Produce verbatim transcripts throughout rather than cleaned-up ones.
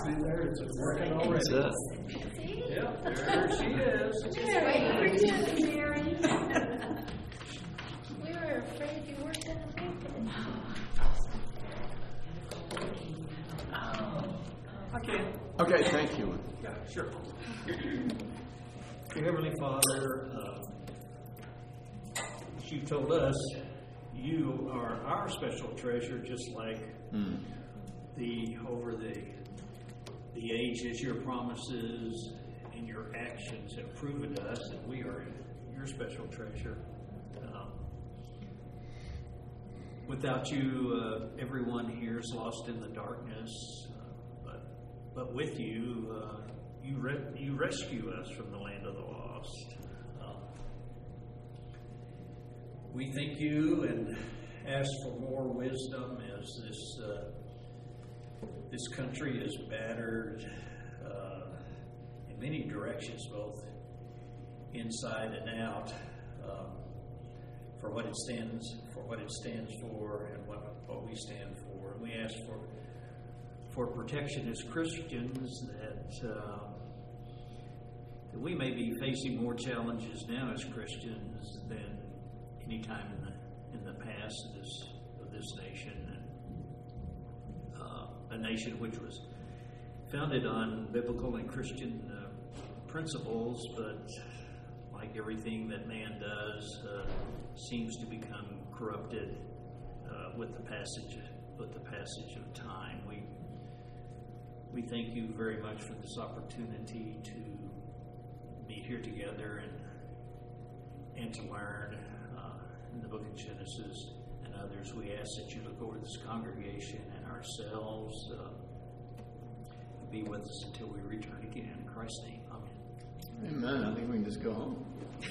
See there, it's working already. That's it. See? Yep, there she is. Just waiting for you, Mary. We were afraid you weren't going to make it. Okay. Okay, thank you. Yeah, sure. Dear Heavenly Father, uh, as you told us, you are our special treasure, just like Mm. the over the the ages, your promises and your actions have proven to us that we are your special treasure. Um, without you, uh, everyone here is lost in the darkness. Uh, but but with you, uh, you re- you rescue us from the land of the lost. Um, we thank you and ask for more wisdom as this. Uh, This country is battered uh, in many directions, both inside and out, um, for what it stands for, what it stands for, and what, what we stand for. And we ask for for protection as Christians, that uh, that we may be facing more challenges now as Christians than any time in the in the past of this of this nation. A nation which was founded on biblical and Christian uh, principles, but like everything that man does, uh, seems to become corrupted uh, with the passage with the passage of time. We we thank you very much for this opportunity to meet here together and and to learn uh, in the book of Genesis and others. We ask that you look over this congregation and ourselves, uh, and be with us until we return again. In Christ's name, amen. Amen. I think we can just go home.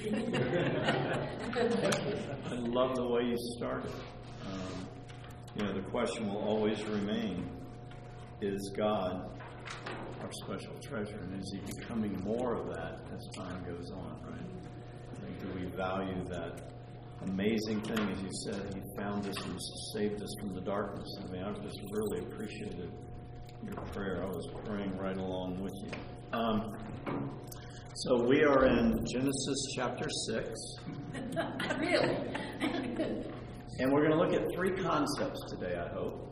I love the way you started. Um, you know, the question will always remain, is God our special treasure? And is he becoming more of that as time goes on, right? I think do we value that amazing thing, as you said, he found us and saved us from the darkness. I mean, I just really appreciated your prayer. I was praying right along with you. Um, so we are in Genesis chapter six. Really? And we're going to look at three concepts today, I hope.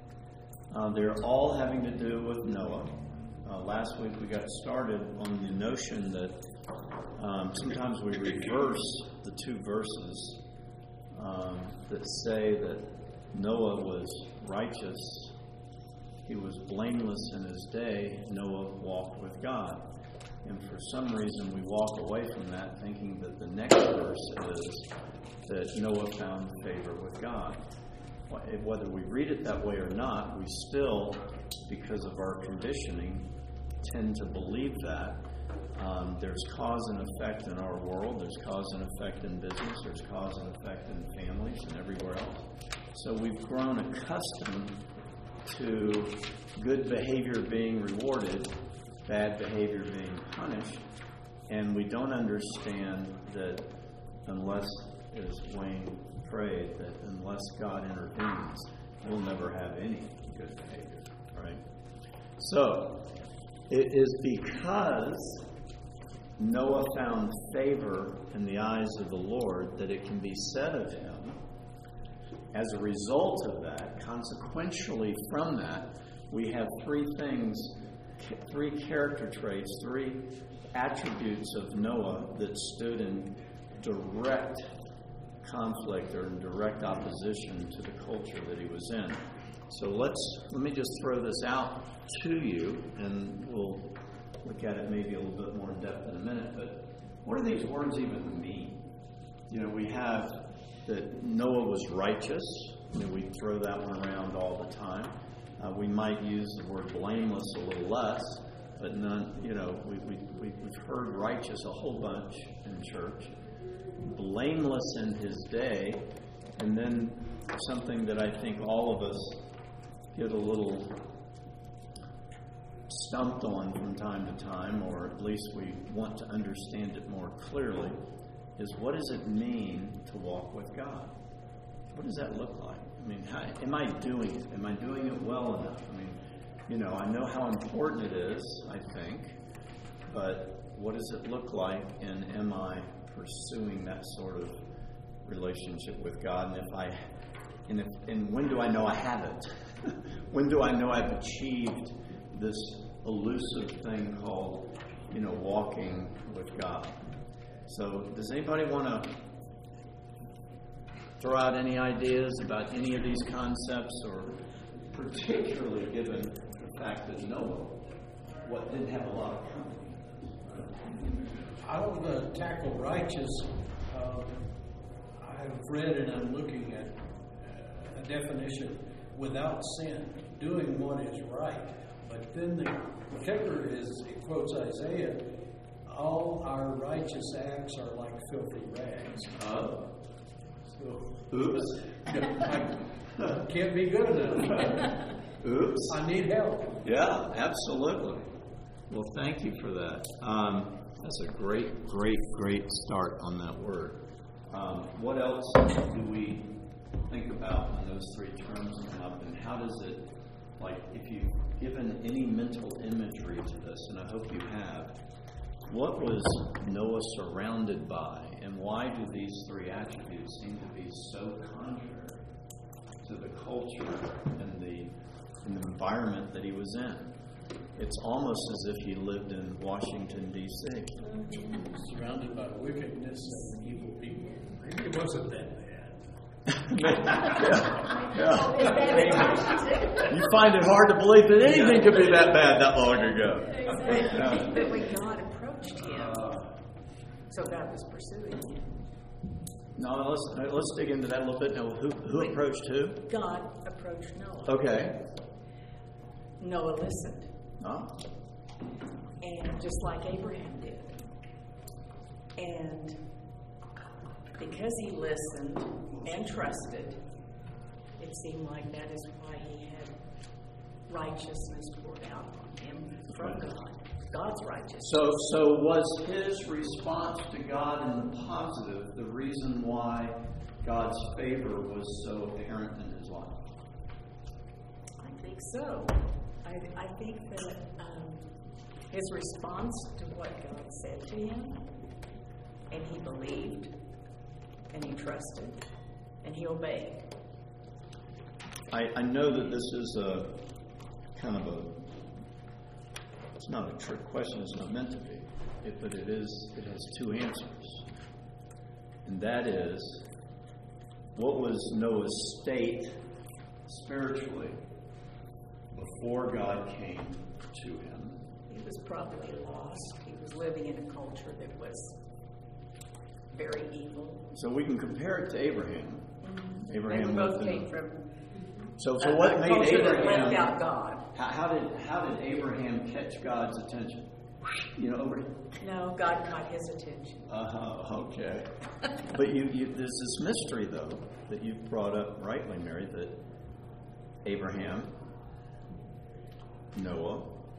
Uh, they're all having to do with Noah. Uh, last week we got started on the notion that um, sometimes we reverse the two verses um, that say that Noah was righteous. He was blameless in his day. Noah walked with God. And for some reason we walk away from that thinking that the next verse is that Noah found favor with God. Whether we read it that way or not, we still, because of our conditioning, tend to believe that. Um, there's cause and effect in our world. There's cause and effect in business. There's cause and effect in families and everywhere else. So we've grown accustomed to good behavior being rewarded, bad behavior being punished, and we don't understand that unless, as Wayne prayed, that unless God intervenes, we'll never have any good behavior, right? So, it is because Noah found favor in the eyes of the Lord that it can be said of him, as a result of that, consequentially from that, we have three things, three character traits, three attributes of Noah that stood in direct conflict or in direct opposition to the culture that he was in. So let's let me just throw this out to you, and we'll look at it maybe a little bit more in depth in a minute. But what do these words even mean? You know, we have that Noah was righteous. I mean, we throw that one around all the time. Uh, we might use the word blameless a little less, but none. You know, we, we, we we've heard righteous a whole bunch in church. Blameless in his day, and then something that I think all of us get a little stumped on from time to time, or at least we want to understand it more clearly, is what does it mean to walk with God? What does that look like? I mean, how, am I doing it? Am I doing it well enough? I mean, You know, I know how important it is, I think, but what does it look like, and am I pursuing that sort of relationship with God? And if I, and if, and when do I know I haven't? When do I know I've achieved this elusive thing called, you know, walking with God? So, does anybody want to throw out any ideas about any of these concepts, or particularly given the fact that Noah what didn't have a lot of company? I'll uh, tackle righteous. Uh, I've read and I'm looking at uh, a definition: without sin, doing what is right. But then the kicker is, it quotes Isaiah, all our righteous acts are like filthy rags. Oh. So, Oops. I can't be good enough. Oops. I need help. Yeah, absolutely. Well, thank you for that. Um, that's a great, great, great start on that word. Um, what else do we think about when those three terms come up, and how does it, like, if you've given any mental imagery to this, and I hope you have, what was Noah surrounded by, and why do these three attributes seem to be so contrary to the culture and the, and the environment that he was in? It's almost as if he lived in Washington, D C Surrounded by wickedness and evil people. Maybe it wasn't that bad. yeah. Yeah. You find it hard to believe that anything could be that bad that long ago. Exactly. But when God approached him, so God was pursuing him. No, let's let's dig into that a little bit. Now, who who Wait. approached who? God approached Noah. Okay. Noah listened, Oh. and just like Abraham did. And because he listened and trusted, it seemed like that is why he had righteousness poured out on him from God. God's righteousness. So so was his response to God in the positive the reason why God's favor was so apparent in his life? I think so. I, I think that um, his response to what God said to him, and he believed, and he trusted, and he obeyed. I, I know that this is a kind of a, it's not a trick question, it's not meant to be, it, but it is, it has two answers. And that is, what was Noah's state spiritually before God came to him? He was probably lost. He was living in a culture that was very evil. So we can compare it to Abraham. Mm-hmm. Abraham They both lived in came a- from So, so a, what a made culture that Abraham? left out God. How, how did how did Abraham catch God's attention? You know, over. No, God caught his attention. Uh huh. Okay. But you, you, there's this mystery though that you brought up rightly, Mary, that Abraham, Noah,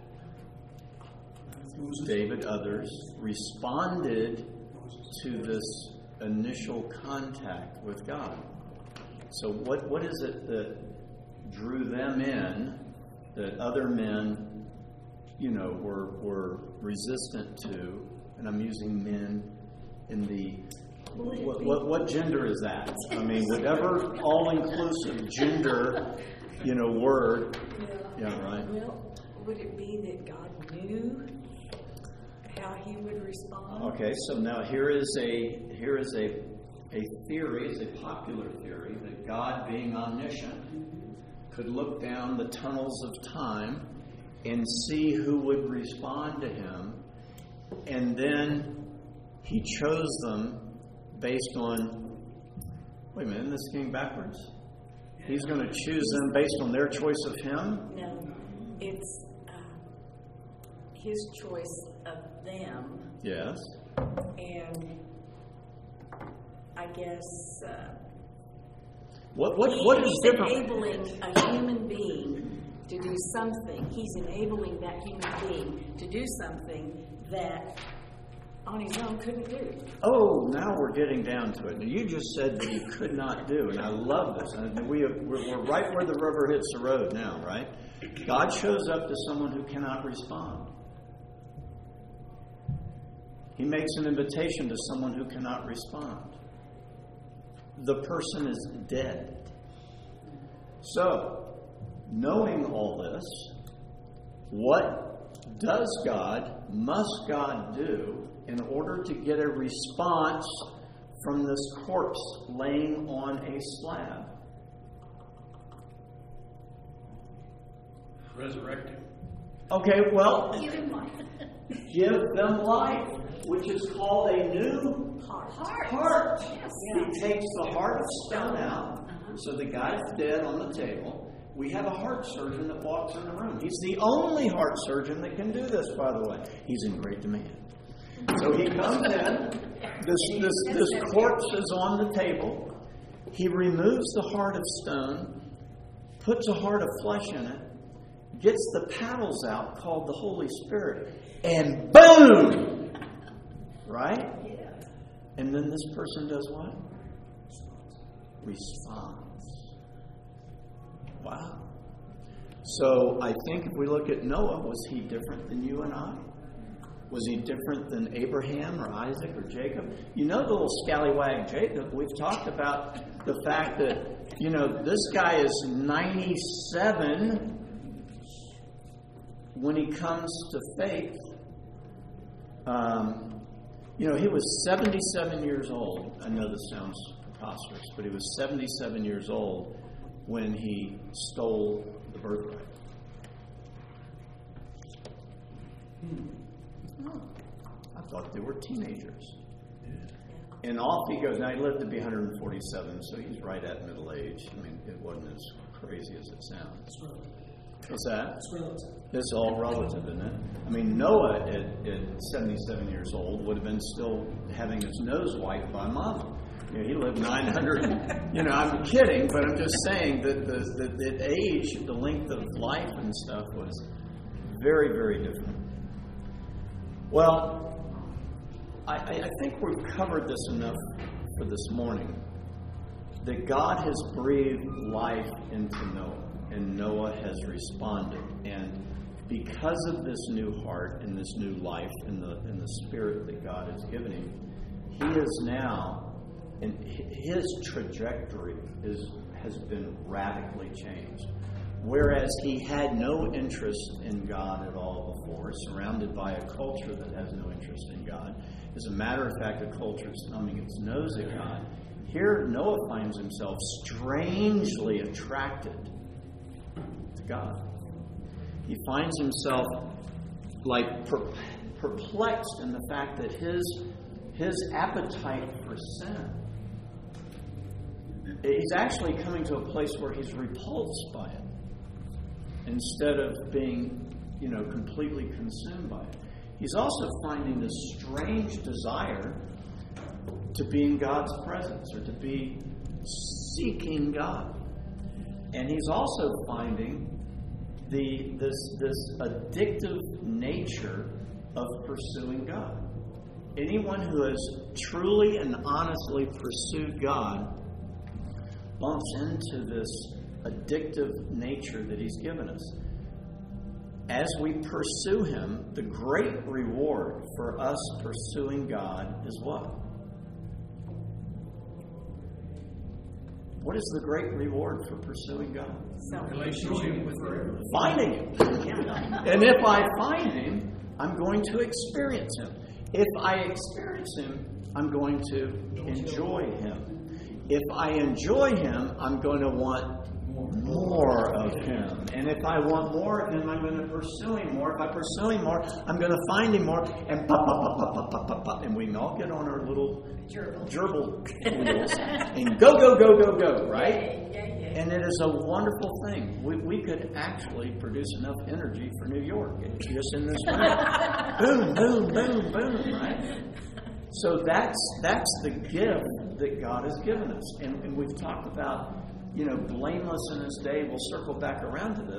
David, others responded to this initial contact with God. So what what is it that drew them in that other men, you know, were were resistant to? And I'm using men in the what what, what gender is that? I mean, whatever all-inclusive gender, you know, word. Yeah, right. Well, would it be that God knew how he would respond? Okay, so now here is a here is a a theory, it's a popular theory that God, being omniscient, could look down the tunnels of time and see who would respond to him, and then he chose them based on. Wait a minute, isn't this going backwards? He's going to choose them based on their choice of him? No, it's uh, his choice of them, Yes. and I guess uh, What what he- what is he's different? enabling a human being to do something. He's enabling that human being to do something that on his own couldn't do. Oh, now we're getting down to it. Now, you just said that he could not do, and I love this. And we have, we're, we're right where the rubber hits the road now, right? God shows up to someone who cannot respond. He makes an invitation to someone who cannot respond. The person is dead. So, knowing all this, what does God, must God do in order to get a response from this corpse laying on a slab? Resurrect him. Okay, well, Give him life. give them life, which is called a new Heart. Heart. heart. Yes. He takes the heart of stone out, so the guy's dead on the table. We have a heart surgeon that walks in the room. He's the only heart surgeon that can do this, by the way. He's in great demand. So he comes in, this, this, this corpse is on the table. He removes the heart of stone, puts a heart of flesh in it, gets the paddles out called the Holy Spirit, and boom! Right? And then this person does what? Responds. Wow. So I think if we look at Noah, was he different than you and I? Was he different than Abraham or Isaac or Jacob? You know the little scallywag Jacob. We've talked about the fact that, you know, this guy is ninety-seven when he comes to faith. Um, you know, he was seventy-seven years old. I know this sounds preposterous, but he was seventy-seven years old when he stole the birthright. Hmm. Oh, I thought they were teenagers. And off he goes. Now, he lived to be one hundred forty-seven, so he's right at middle age. I mean, it wasn't as crazy as it sounds. What's that? It's relative. It's all relative, isn't it? I mean, Noah at, at seventy-seven years old would have been still having his nose wiped by Mama. You know, he lived nine hundred. You know, I'm kidding, but I'm just saying that the, the, the age, the length of life and stuff was very, very different. Well, I, I think we've covered this enough for this morning. That God has breathed life into Noah, and Noah has responded. And because of this new heart and this new life and the and the spirit that God has given him, he is now. And his trajectory is, has been radically changed. Whereas he had no interest in God at all before, surrounded by a culture that has no interest in God. As a matter of fact, the culture is thumbing its nose at God. Here, Noah finds himself strangely attracted to God. He finds himself like per- perplexed in the fact that his, his appetite for sin, he's actually coming to a place where he's repulsed by it instead of being, you know, completely consumed by it. He's also finding this strange desire to be in God's presence or to be seeking God. And he's also finding the this this addictive nature of pursuing God. Anyone who has truly and honestly pursued God bumps into this addictive nature that he's given us. As we pursue him, the great reward for us pursuing God is what? What is the great reward for pursuing God? Relationship with him. Finding him. And if I find him, I'm going to experience him. If I experience him, I'm going to enjoy him. If I enjoy him, I'm going to want more of him. And if I want more of him, I'm going to pursue him more. If I pursue him more, I'm going to find him more. And pop, pop, pop, pop, pop, pop, pop. And we can all get on our little gerbil, gerbil wheels and go, go, go, go, go, right? Yeah, yeah, yeah. And it is a wonderful thing. We, we could actually produce enough energy for New York just in this room. Boom, boom, boom, boom, right? So that's that's the gift that God has given us. And, and we've talked about, you know, blameless in his day. We'll circle back around to this.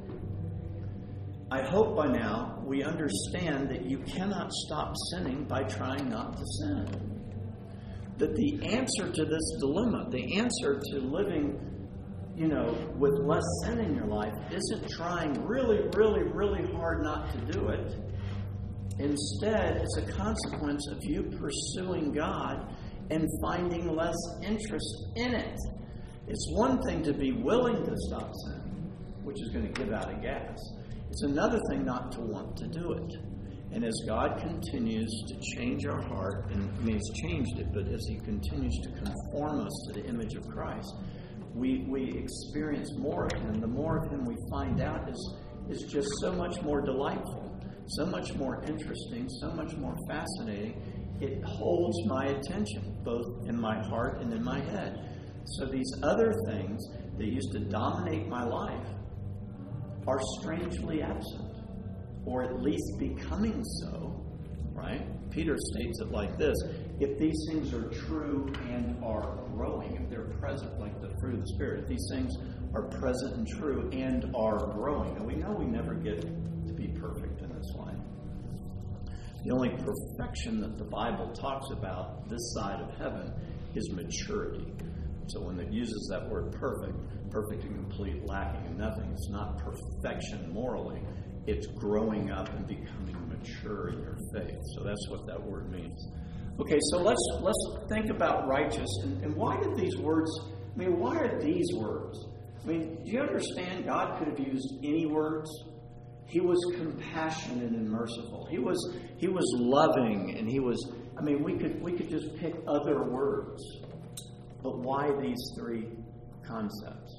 I hope by now we understand that you cannot stop sinning by trying not to sin. That the answer to this dilemma, the answer to living you know, with less sin in your life isn't trying really, really, really hard not to do it. Instead, it's a consequence of you pursuing God and finding less interest in it. It's one thing to be willing to stop sin, which is going to give out a gas. It's another thing not to want to do it. And as God continues to change our heart, and I mean, He's changed it, but as He continues to conform us to the image of Christ, we we experience more of Him. The more of Him we find out is, is just so much more delightful, so much more interesting, so much more fascinating. It holds my attention, both in my heart and in my head. So these other things that used to dominate my life are strangely absent, or at least becoming so, right? Peter states it like this: if these things are true and are growing, if they're present like the fruit of the Spirit, if these things are present and true and are growing, and we know we never get to be perfect in this life. The only perfection that the Bible talks about this side of heaven is maturity. So when it uses that word perfect, perfect and complete, lacking in nothing, it's not perfection morally. It's growing up and becoming mature in your faith. So that's what that word means. Okay, so let's let's think about righteous. And, and why did these words, I mean, why are these words? I mean, do you understand God could have used any words? He was compassionate and merciful. He was he was loving, and he was, I mean, we could we could just pick other words. But why these three concepts?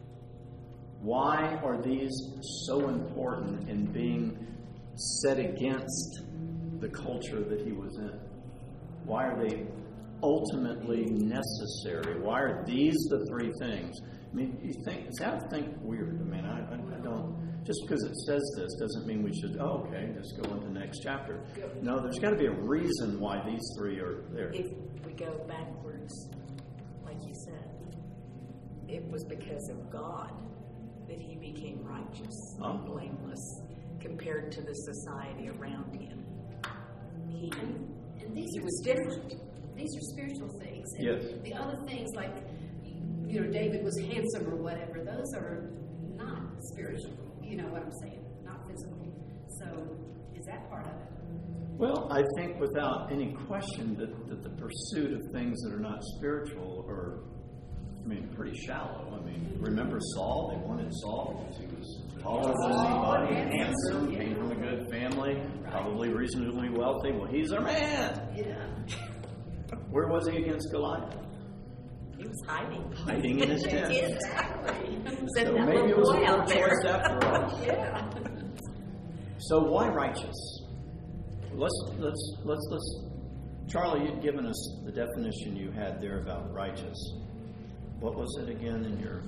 Why are these so important in being set against the culture that he was in? Why are they ultimately necessary? Why are these the three things? I mean, you think, does that think weird? I mean, I, I don't, just because it says this doesn't mean we should, oh, okay, let's go into the next chapter. No, there's got to be a reason why these three are there. If we go backwards, like you said, it was because of God that he became righteous Oh. and blameless compared to the society around him. He, And these he are was spiritual. different. These are spiritual things. And Yes. the other things, like, you know, David was handsome or whatever, those are not spiritual. You know what I'm saying? Not physical. So, is that part of it? Well, I think without any question that, that the pursuit of things that are not spiritual are, I mean, pretty shallow. I mean, remember Saul? They wanted Saul because he was taller than anybody, handsome, came from a good family, probably reasonably wealthy. Well, he's our man. Yeah. Where was he against Goliath? He was hiding. Hiding in his tent. Exactly. Said So that maybe it little was a boy poor out there. choice after all. Yeah. So why righteous? Let's let's let's let's. Charlie, you'd given us the definition you had there about righteous. What was it again in your?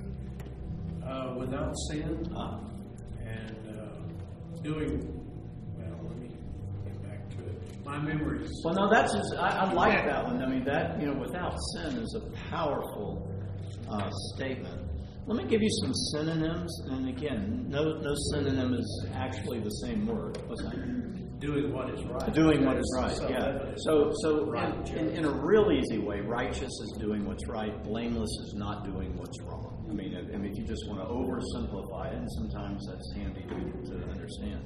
Uh, without sin Ah, and uh, doing, well, let me get back to it. My memories. well, no, that's just, I, I like that one. I mean, that, you know, without sin is a powerful uh, statement. Let me give you some synonyms, and again, no no synonym is actually the same word. What's that? Doing what is right. Doing what is right, So yeah. that is So, so right, in, in, in a real easy way, righteous is doing what's right. Blameless is not doing what's wrong. I mean, I mean, if you just want to oversimplify it, and sometimes that's handy to, to understand.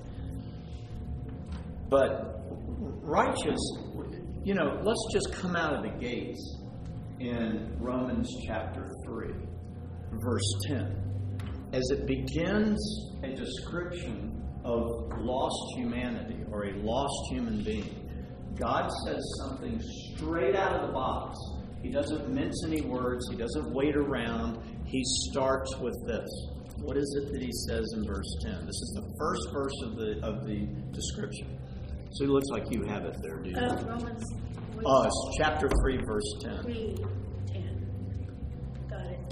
But righteous, you know, let's just come out of the gates in Romans chapter three, verse ten. As it begins a description of lost humanity or a lost human being, God says something straight out of the box. He doesn't mince any words. He doesn't wait around. He starts with this. What is it that he says in verse ten? This is the first verse of the of the description. So it looks like you have it there, do you? Uh, Romans Oh, it's chapter three, verse ten. three ten. Got it.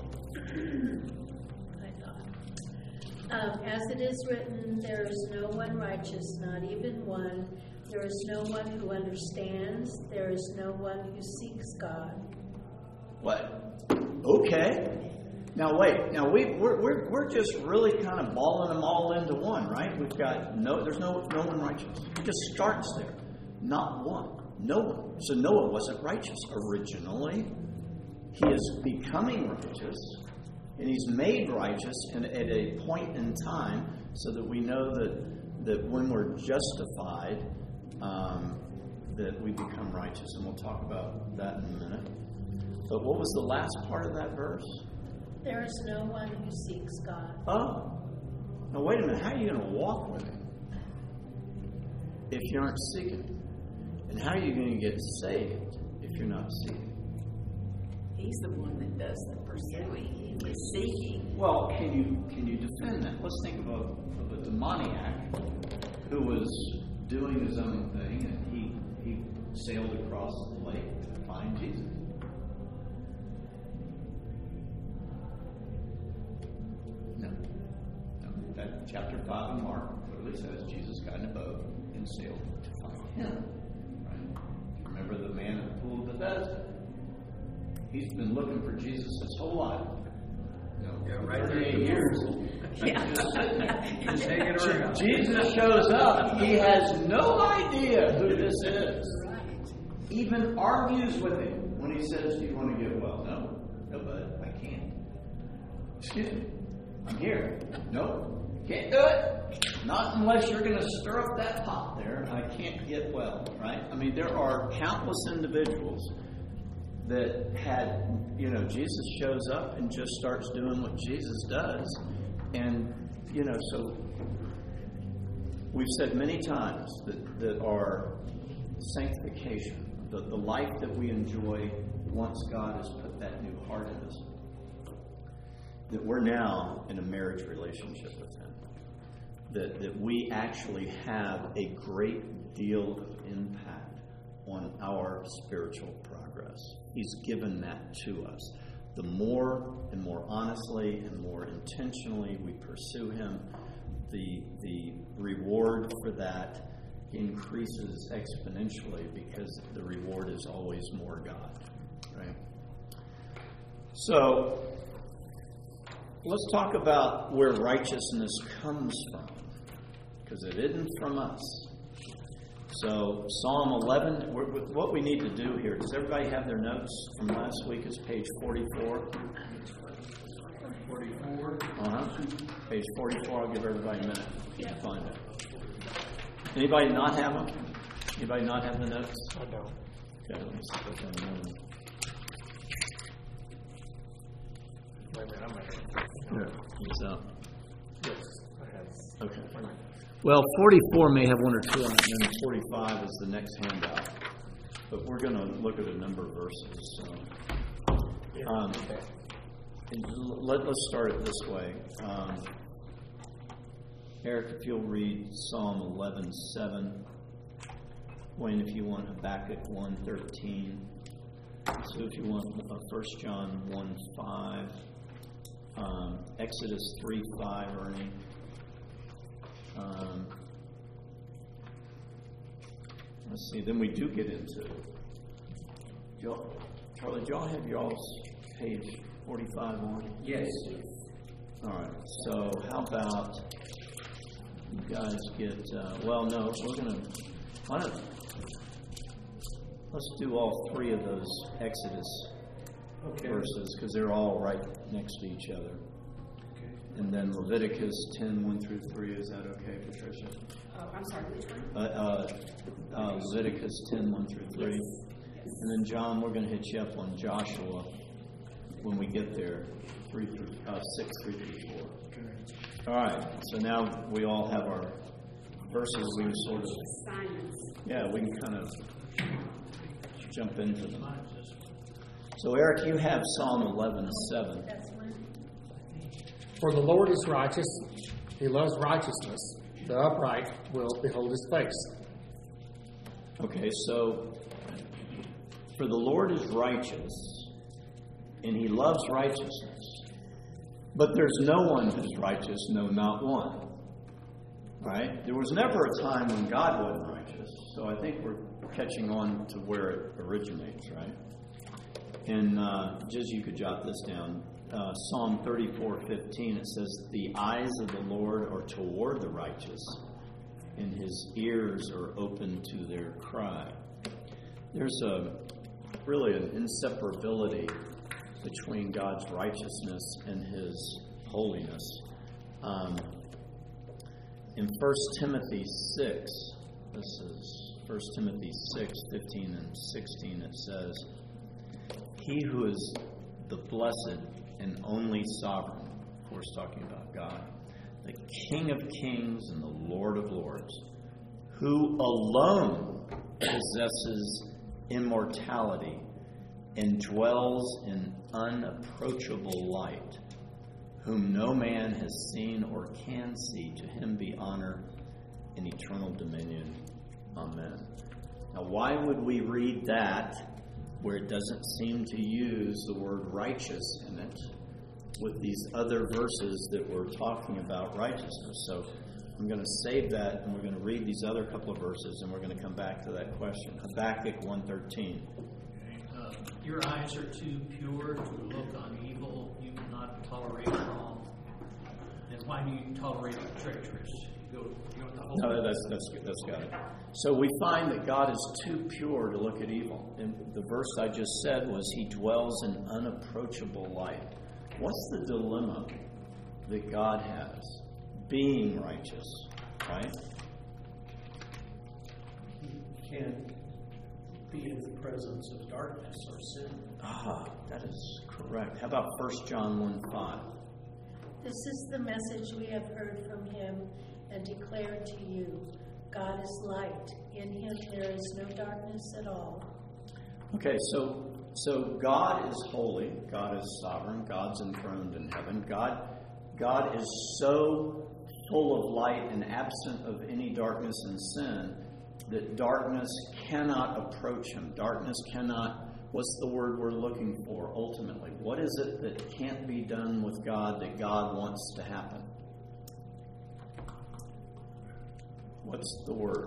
I thought. Um, as it is written, there is no one righteous, not even one. There is no one who understands. There is no one who seeks God. What? Okay. Now wait. Now we we're we're we're just really kind of balling them all into one, right? We've got no. There's no no one righteous. It just starts there. Not one. No one. So Noah wasn't righteous originally. He is becoming righteous And he's made righteous and at a point in time so that we know that, that when we're justified, um, that we become righteous. And we'll talk about that in a minute. But what was the last part of that verse? There is no one who seeks God. Oh. Now, wait a minute. How are you going to walk with him if you aren't seeking? And how are you going to get saved if you're not seeking? He's the one that does the pursuing, the seeking. Well, can you can you defend that? Let's think of a, of a demoniac who was doing his own thing, and he, he sailed across the lake to find Jesus. No. No. That chapter five of Mark clearly says Jesus got in a boat and sailed to find him. Right? Remember the man at the pool of Bethesda? He's been looking for Jesus his whole life. You know, Yeah, right there. thirty-eight years. Yeah. Just sitting there. Just hanging around. Jesus shows up. He has no idea who this is. Even argues with him when he says, "Do you want to get well?" No, no, bud, I can't. Excuse me, I'm here. No, can't do it. Not unless you're going to stir up that pot there. I can't get well. Right? I mean, there are countless individuals that had, you know, Jesus shows up and just starts doing what Jesus does. And, you know, so we've said many times that, that our sanctification, the, the life that we enjoy once God has put that new heart in us, that we're now in a marriage relationship with Him. That, that we actually have a great deal of impact on our spiritual progress. He's given that to us. The more and more honestly and more intentionally we pursue Him, the the reward for that increases exponentially because the reward is always more God. Right? So let's talk about where righteousness comes from, because it isn't from us. So Psalm eleven, we're, what we need to do here, does everybody have their notes from last week? Is page forty-four? forty-four. Uh-huh. Page forty-four, I'll give everybody a minute to find it. Anybody not have them? Anybody not have the notes? I don't. Okay, let me see if I can remember. Wait a minute, I'm ready. Yeah. It's up. Yes, I have. Okay. Well, forty-four may have one or two on it, and then forty-five is the next handout. But we're going to look at a number of verses. So. Um, and let, let's start it this way. Um, Eric, if you'll read Psalm eleven seven. Wayne, if you want Habakkuk one thirteen. So if you want uh, First John one five. Um, Exodus three five, Ernie. Um, let's see. Then we do get into. Do y'all, Charlie, do y'all have y'all's page forty-five on? Yes. All right. So how about you guys get? Uh, well, no, we're gonna. Why don't let's do all three of those Exodus Okay. verses because they're all right next to each other. Okay. And then Leviticus ten, one through three. Is that okay, Patricia? Oh, I'm sorry, which one? Uh, uh, uh, Leviticus ten, one through three. And then, John, we're going to hit you up on Joshua when we get there, three through, uh, six, three through four. All right. So now we all have our verses. We can sort of, Assignments. yeah, we can kind of jump into them. So, Eric, you have Psalm eleven seven. That's one. For the Lord is righteous, He loves righteousness. The upright will behold His face. Okay, so for the Lord is righteous, and He loves righteousness. But there's no one who's righteous, no, not one. Right? There was never a time when God wasn't righteous. So I think we're catching on to where it originates, right? And uh, just you could jot this down. Uh, Psalm thirty-four fifteen, it says, "The eyes of the Lord are toward the righteous, and His ears are open to their cry." There's a really an inseparability between God's righteousness and His holiness. Um, in First Timothy six, this is First Timothy six, fifteen and sixteen, it says, "He who is the blessed and only sovereign," of course talking about God, "the King of kings and the Lord of lords, who alone possesses immortality and dwells in unapproachable light, whom no man has seen or can see, to him be honor and eternal dominion. Amen." Now, why would we read that where it doesn't seem to use the word righteous in it with these other verses that we're talking about righteousness? So I'm going to save that, and we're going to read these other couple of verses, and we're going to come back to that question. Habakkuk one thirteen. Uh, Your eyes are too pure to look on evil. You cannot tolerate wrong. Then why do you tolerate the treacherous? You go, you go the whole No, that's that's that's got it. So we find that God is too pure to look at evil. And the verse I just said was, He dwells in unapproachable light. What's the dilemma that God has? Being righteous, right? You can't be in the presence of darkness or sin. Ah, that is correct. How about First John one five? This is the message we have heard from him and declared to you. God is light. In him there is no darkness at all. Okay, so so God is holy. God is sovereign. God's enthroned in heaven. God, God is so full of light and absent of any darkness and sin that darkness cannot approach him. Darkness cannot, what's the word we're looking for ultimately? What is it that can't be done with God that God wants to happen? What's the word?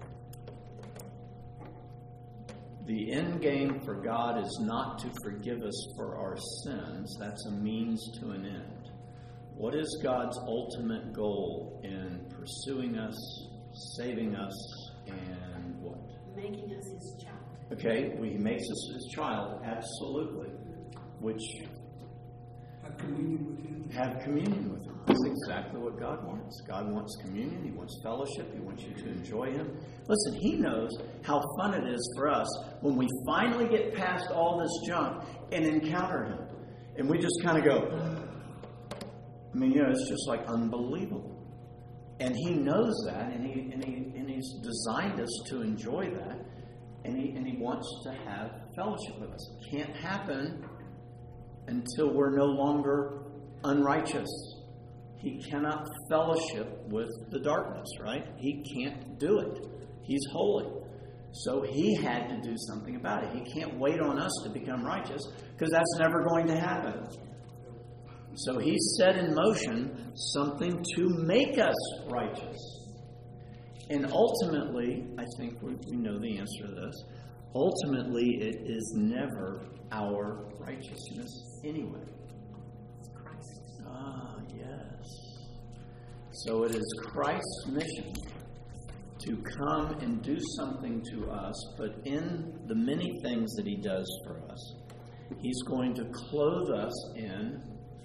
The end game for God is not to forgive us for our sins. That's a means to an end. What is God's ultimate goal in pursuing us, saving us, and what? Making us his child. Okay, well, he makes us his child, absolutely. Which Have communion with him. have communion with him. That's exactly what God wants. God wants communion. He wants fellowship. He wants you to enjoy him. Listen, he knows how fun it is for us when we finally get past all this junk and encounter him. And we just kind of go, I mean, you know, it's just like unbelievable. And he knows that, and he and he and he's designed us to enjoy that, and he and he wants to have fellowship with us. It can't happen until we're no longer unrighteous. He cannot fellowship with the darkness, right? He can't do it. He's holy. So he had to do something about it. He can't wait on us to become righteous, because that's never going to happen. So he set in motion something to make us righteous. And ultimately, I think we, we know the answer to this, ultimately it is never our righteousness anyway. It's Christ. Ah, yes. So it is Christ's mission to come and do something to us, but in the many things that he does for us, he's going to clothe us in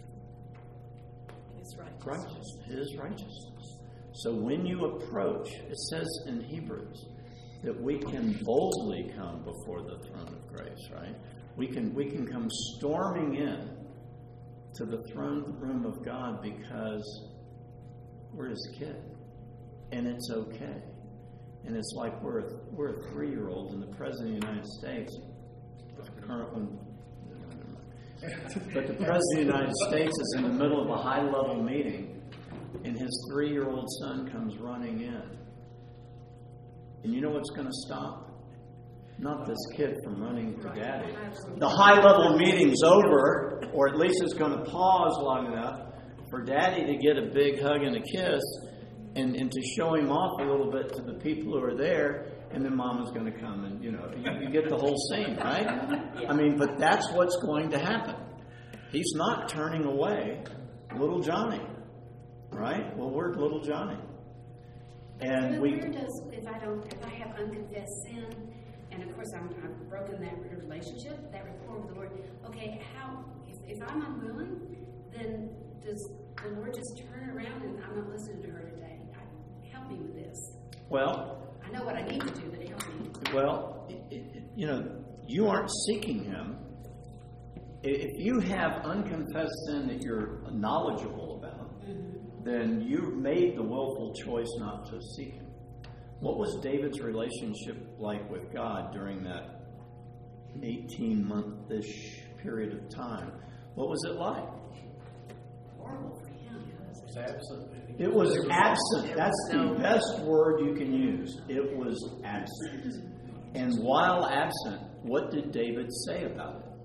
His righteousness. righteousness, his righteousness. So when you approach, it says in Hebrews that we can boldly come before the throne of grace, right? We can we can come storming in to the throne room of God because we're his kid. And it's okay. And it's like we're a, we're a three-year-old and the President of the United States, the current one, but the President of the United States is in the middle of a high-level meeting, and his three-year-old son comes running in. And you know what's going to stop? Not this kid from running to daddy. The high-level meeting's over, or at least it's going to pause long enough for daddy to get a big hug and a kiss, and, and to show him off a little bit to the people who are there, and then mama's going to come and, you know, you, you get the whole scene, right? I mean, but that's what's going to happen. He's not turning away little Johnny, right? Well, we're little Johnny. And But we... where does, if I don't, if I have unconfessed sin, and of course I'm, I've broken that relationship, that rapport with the Lord, okay, how, if I'm unwilling, then does the Lord just turn around and I'm not listening to her today? I, help me with this. Well, I know what I need to do, but help me. well, it, it, you know, you aren't seeking Him. If you have unconfessed sin that you're knowledgeable about, mm-hmm. then you've made the willful choice not to seek Him. What was David's relationship like with God during that eighteen-month-ish period of time? What was it like? Horrible for him. It was absent. It was absent. That's the best word you can use. It was absent. And while absent, what did David say about it?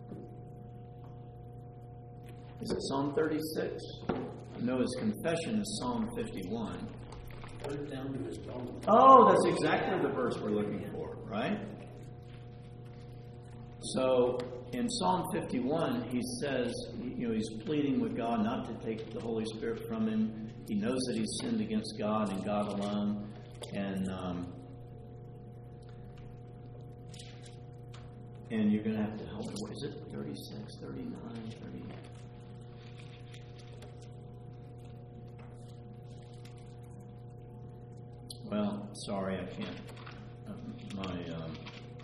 Is it Psalm thirty-six? No, his confession is Psalm fifty-one. Put it down to his bone. Oh, that's exactly the verse we're looking for, right? So in Psalm fifty-one, he says, you know, he's pleading with God not to take the Holy Spirit from him. He knows that he's sinned against God and God alone. And um, and you're going to have to help me. What is it? thirty-six, thirty-nine, thirty. Well, sorry, I can't. Uh, my, um,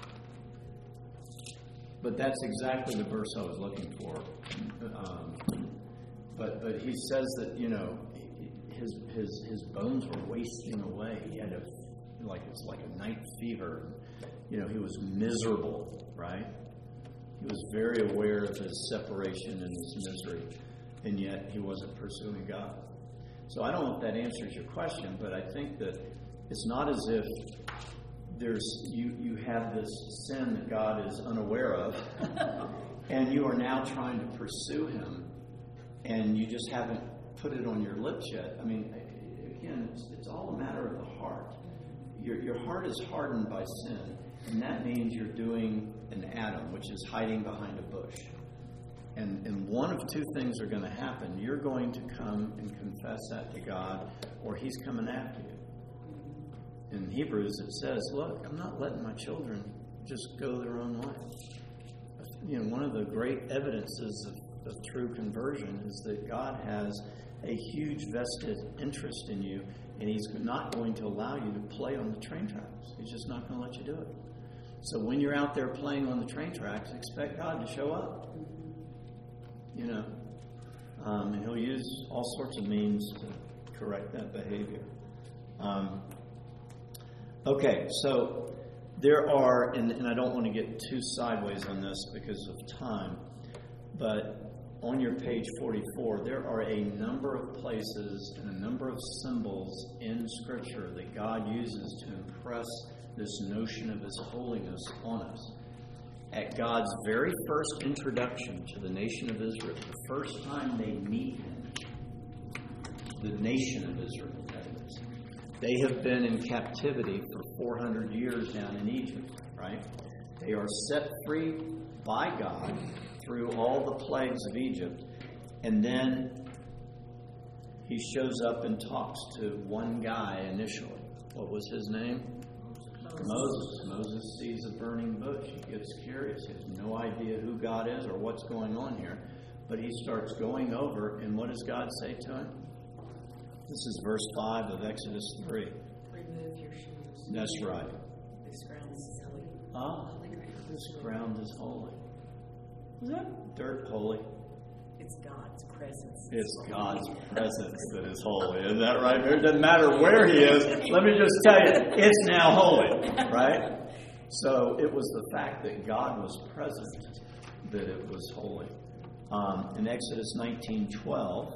but that's exactly the verse I was looking for. Um, but but he says that, you know, his his his bones were wasting away. He had a like it's like a night fever. You know, he was miserable, right? He was very aware of his separation and his misery, and yet he wasn't pursuing God. So I don't know if that answers your question, but I think that it's not as if there's you, you have this sin that God is unaware of, and you are now trying to pursue Him, and you just haven't put it on your lips yet. I mean, again, it's, it's all a matter of the heart. Your, your heart is hardened by sin, and that means you're doing an Adam, which is hiding behind a bush. And, and one of two things are going to happen. You're going to come and confess that to God, or He's coming after you. In Hebrews, it says, look, I'm not letting my children just go their own way. You know, one of the great evidences of, of true conversion is that God has a huge vested interest in you, and He's not going to allow you to play on the train tracks. He's just not going to let you do it. So when you're out there playing on the train tracks, expect God to show up. You know, um, and He'll use all sorts of means to correct that behavior. Um, Okay, so there are, and, and I don't want to get too sideways on this because of time, but on your page forty-four, there are a number of places and a number of symbols in Scripture that God uses to impress this notion of His holiness on us. At God's very first introduction to the nation of Israel, the first time they meet Him, the nation of Israel, they have been in captivity for four hundred years down in Egypt, right? They are set free by God through all the plagues of Egypt. And then He shows up and talks to one guy initially. What was his name? Moses. Moses. Moses sees a burning bush. He gets curious. He has no idea who God is or what's going on here. But he starts going over, and what does God say to him? This is verse five of Exodus three. Remove your shoes. That's right. This ground is holy. Ah, this ground is holy. Is that dirt holy? It's God's presence. It's God's presence that is holy. Isn't that right? It doesn't matter where He is. Let me just tell you, it's now holy, right? So it was the fact that God was present that it was holy. Um, in Exodus nineteen twelve,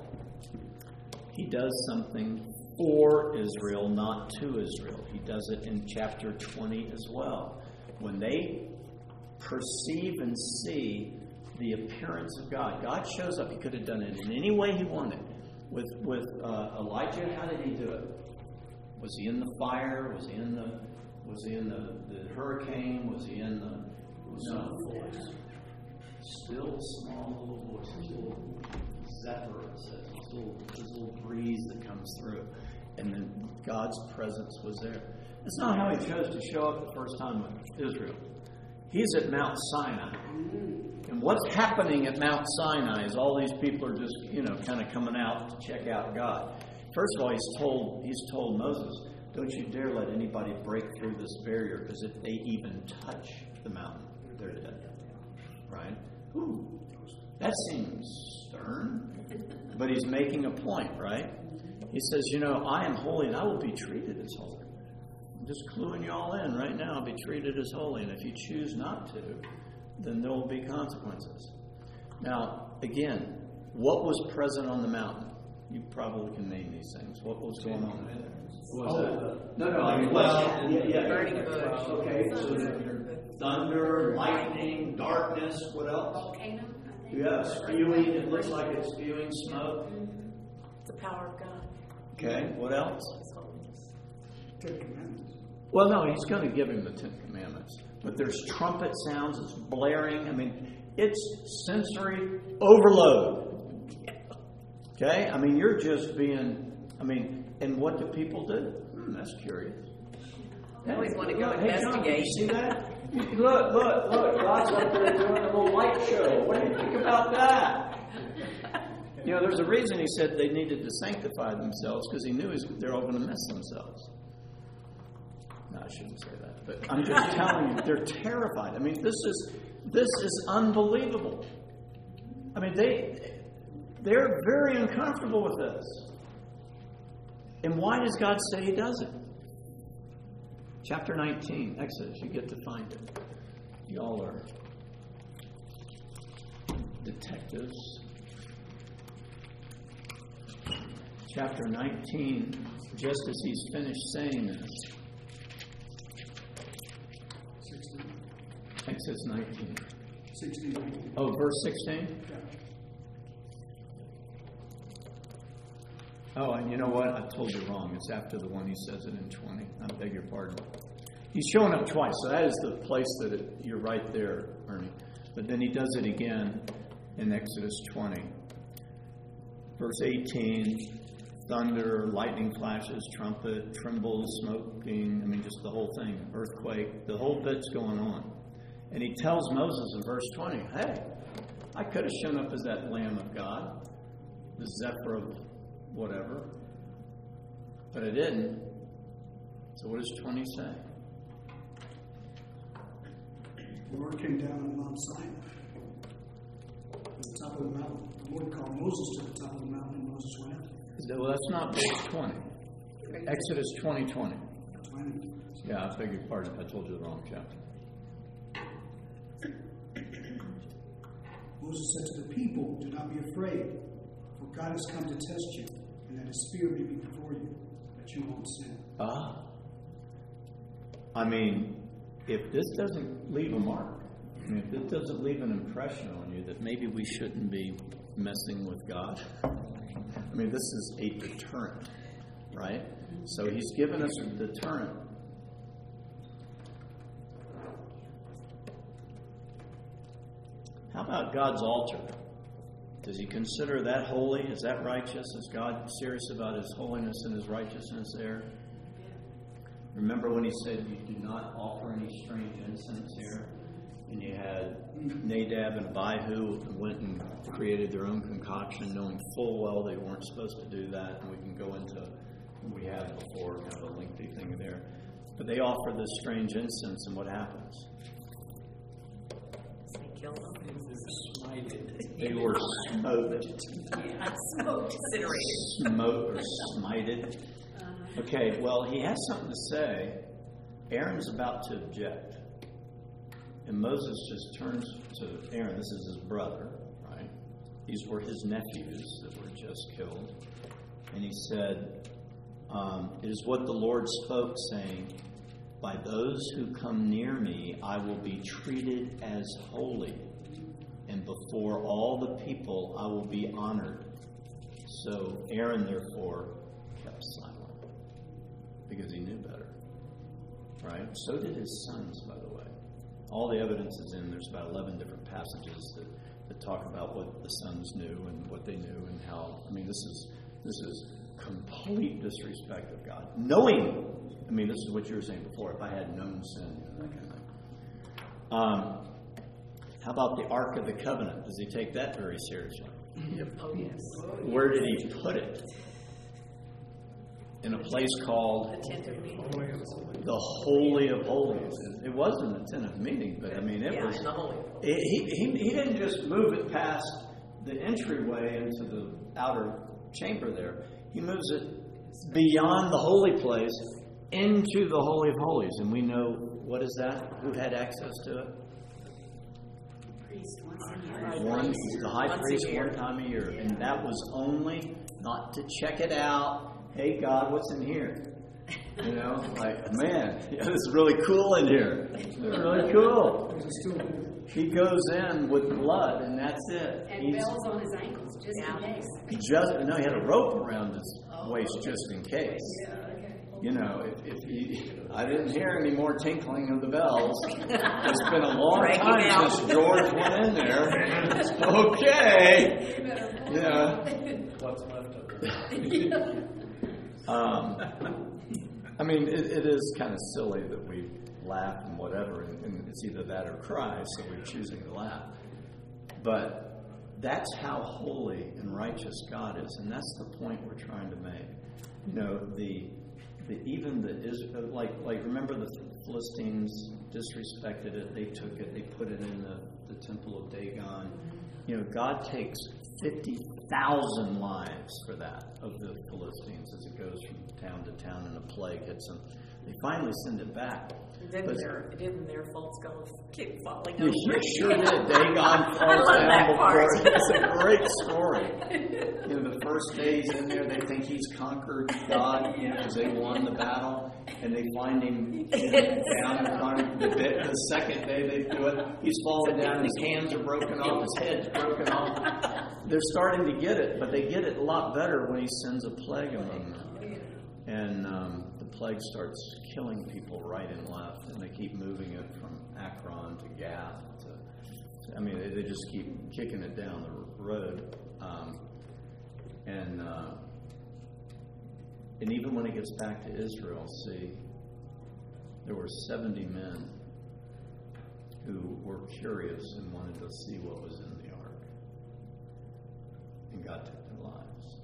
He does something for Israel, not to Israel. He does it in chapter twenty as well. When they perceive and see the appearance of God, God shows up. He could have done it in any way He wanted. With with uh, Elijah, how did He do it? Was he in the fire? Was he in the was he in the, the hurricane? Was he in the no voice? Still small little voice, this little zephyr, it says, this little, this little breeze that comes through. And then God's presence was there. That's not how He chose to show up the first time with Israel. He's at Mount Sinai. And what's happening at Mount Sinai is all these people are just, you know, kind of coming out to check out God. First of all, he's told he's told Moses, don't you dare let anybody break through this barrier, because if they even touch the mountain, they're dead. Right? Ooh, that seems stern. But he's making a point, right? He says, you know, I am holy and I will be treated as holy. I'm just cluing you all in right now. I'll be treated as holy. And if you choose not to, then there will be consequences. Now, again, what was present on the mountain? You probably can name these things. What was going on there? What was that? No, no, I mean, well, yeah, yeah. Burning bush. Okay, so thunder, lightning, darkness, what else? Volcano, I think. Yeah, spewing, it looks like it's spewing smoke. The power of God. Okay, what else? His holiness. Ten Commandments. Well, no, he's going to give him the Ten Commandments. But there's trumpet sounds, it's blaring. I mean, it's sensory overload. Okay? I mean, you're just being, I mean, and what do people do? Hmm, that's curious. I always want to go Look, hey, John, investigate. you see that? Look, look, look. God's up there doing a little light show. What do you think about that? You know, there's a reason he said they needed to sanctify themselves, because he knew he's, they're all going to miss themselves. No, I shouldn't say that. But I'm just telling you, they're terrified. I mean, this is this is unbelievable. I mean, they they're very uncomfortable with this. And why does God say he does it? Chapter nineteen, Exodus, you get to find it. Y'all are detectives. Chapter nineteen, just as he's finished saying this. sixteen. Exodus nineteen. sixteen. Oh, verse sixteen? Yeah. Oh, and you know what? I told you wrong. It's after the one he says it in twenty. I beg your pardon. He's showing up twice, so that is the place that it, you're right there, Ernie. But then he does it again in Exodus twenty. Verse eighteen, thunder, lightning flashes, trumpet, trembles, smoking, I mean, just the whole thing, earthquake, the whole bit's going on. And he tells Moses in verse twenty, hey, I could have shown up as that Lamb of God, the Zephyr of whatever, but I didn't. So what does twenty say? The Lord came down on Mount Sinai, at the top of the mountain. The Lord called Moses to the top of the mountain, and Moses went up. Well, that's not verse twenty. Exodus twenty twenty. twenty. Yeah, I beg your pardon. I told you the wrong chapter. Moses said to the people, do not be afraid, for God has come to test you, and that his spirit may be before you, that you won't sin. Ah. I mean, if this doesn't leave a mark, I mean, if this doesn't leave an impression on you that maybe we shouldn't be messing with God, I mean, this is a deterrent, right? So he's given us a deterrent. How about God's altar? Does he consider that holy? Is that righteous? Is God serious about his holiness and his righteousness there? Remember when he said you do not offer any strange incense here? And you had Nadab and Abihu who went and created their own concoction, knowing full well they weren't supposed to do that. And we can go into what we had before, kind of a lengthy thing there. But they offer this strange incense, and what happens? They killed them. They were smote. Yeah, smoke incinerated. Smote or smited. Okay, well, he has something to say. Aaron's about to object. And Moses just turns to Aaron. This is his brother, right? These were his nephews that were just killed. And he said, um, it is what the Lord spoke, saying, by those who come near me, I will be treated as holy. And before all the people, I will be honored. So Aaron, therefore, kept silent. Because he knew better. Right? So did his sons, by the way. All the evidence is in. There's about eleven different passages that, that talk about what the sons knew and what they knew and how. I mean, this is this is complete disrespect of God. Knowing, I mean, this is what you were saying before. If I had known sin, that kind of thing. Um, how about the Ark of the Covenant? Does he take that very seriously? Oh, yes. Where did he put it? In a place called The tent of meeting. the Holy of Holies. It wasn't a tent of meeting, but I mean, it Yeah, was. in the Holy. It, he, he, he didn't just move it past the entryway into the outer chamber there. He moves it beyond the holy place into the Holy of Holies. And we know, what is that? Who had access to it? Priest once a year. One, the high Once a priest year. one time a year. And that was only not to check it out. Hey, God, what's in here? You know, like, man, yeah, this is really cool in here. It's really cool. He goes in with blood, and that's it. And He's bells on his ankles, just in case. just no, he had a rope around his waist just in case. Yeah, okay. You know, if, if he, I didn't hear any more tinkling of the bells. It's been a long Break it time out. since George went in there. Okay. You better- Yeah. What's left of it? Um, I mean, it, it is kind of silly that we laugh and whatever, and, and it's either that or cry, so we're choosing to laugh. But that's how holy and righteous God is, and that's the point we're trying to make. You know, the the even the Israel, like like remember the Philistines disrespected it. They took it. They put it in the, the temple of Dagon. You know, God takes fifty thousand lives for that of the Philistines as it goes from town to town, and a plague hits them. They finally send it back. Didn't But- their, didn't their false gods keep falling You over? sure did. Dagon falls I love down that before. part. It's a great story. You know, the first day he's in there, they think he's conquered God because they won the battle, and they find him you know, down in front of the bit. The second day they do it, he's falling down. His hands are broken off. His head's broken off. They're starting to get it, but they get it a lot better when he sends a plague among them. And um, the plague starts killing people right and left, and they keep moving it from Akron to Gath. To, I mean, they, they just keep kicking it down the road. Um, and uh, and even when it gets back to Israel, see, there were seventy men who were curious and wanted to see what was in the ark. And God took their lives.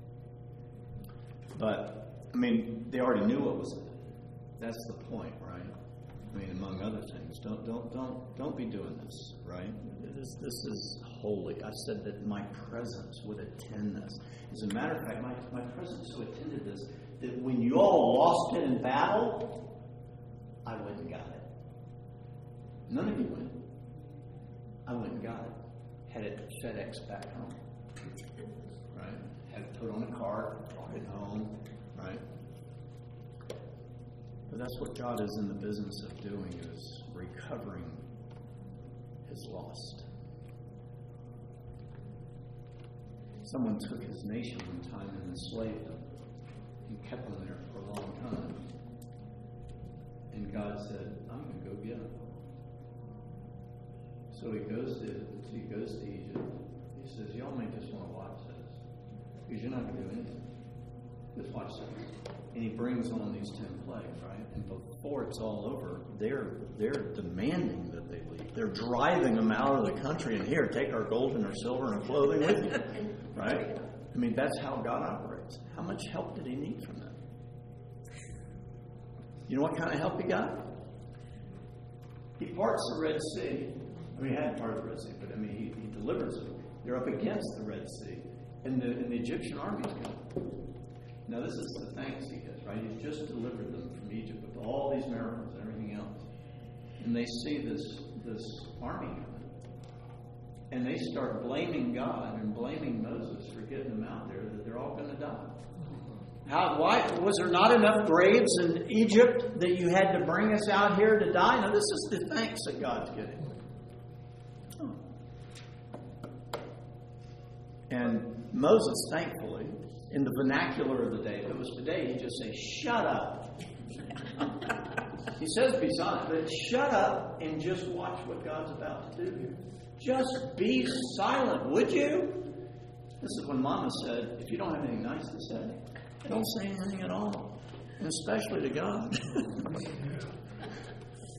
But I mean, they already knew what was in it. That's the point, right? I mean, among other things, don't don't don't don't be doing this, right? This this is holy. I said that my presence would attend this. As a matter of fact, my, my presence so attended this that when you all lost it in battle, I went and got it. None of you went. I went and got it. Had it FedEx back home. Right? Had it put on a cart, brought it home. Right? But that's what God is in the business of doing, is recovering his lost. Someone took his nation one time and enslaved them and kept them there for a long time. And God said, I'm going to go get them. So he goes to he goes to Egypt. He says, y'all may just want to watch this, because you're not going to do anything. Just watch this. And he brings on these ten plagues, right? And before it's all over, they're they're demanding that they leave. They're driving them out of the country. And here, take our gold and our silver and our clothing with you, right? I mean, that's how God operates. How much help did he need from them? You know what kind of help he got? He parts the Red Sea. I mean, he hadn't parted the Red Sea, but I mean, he, he delivers them. They're up against the Red Sea, and the, and the Egyptian army's going. Now, this is the thanks he has, right? He's just delivered them from Egypt with all these miracles and everything else. And they see this, this army coming. And they start blaming God and blaming Moses for getting them out there, that they're all going to die. How, why, was there not enough graves in Egypt that you had to bring us out here to die? No, this is the thanks that God's getting. Oh. And Moses, thankfully, in the vernacular of the day, if it was today, he'd just say, shut up. He says be silent, but shut up and just watch what God's about to do here. Just be silent, would you? This is when Mama said, if you don't have anything nice to say, don't say anything at all. And especially to God.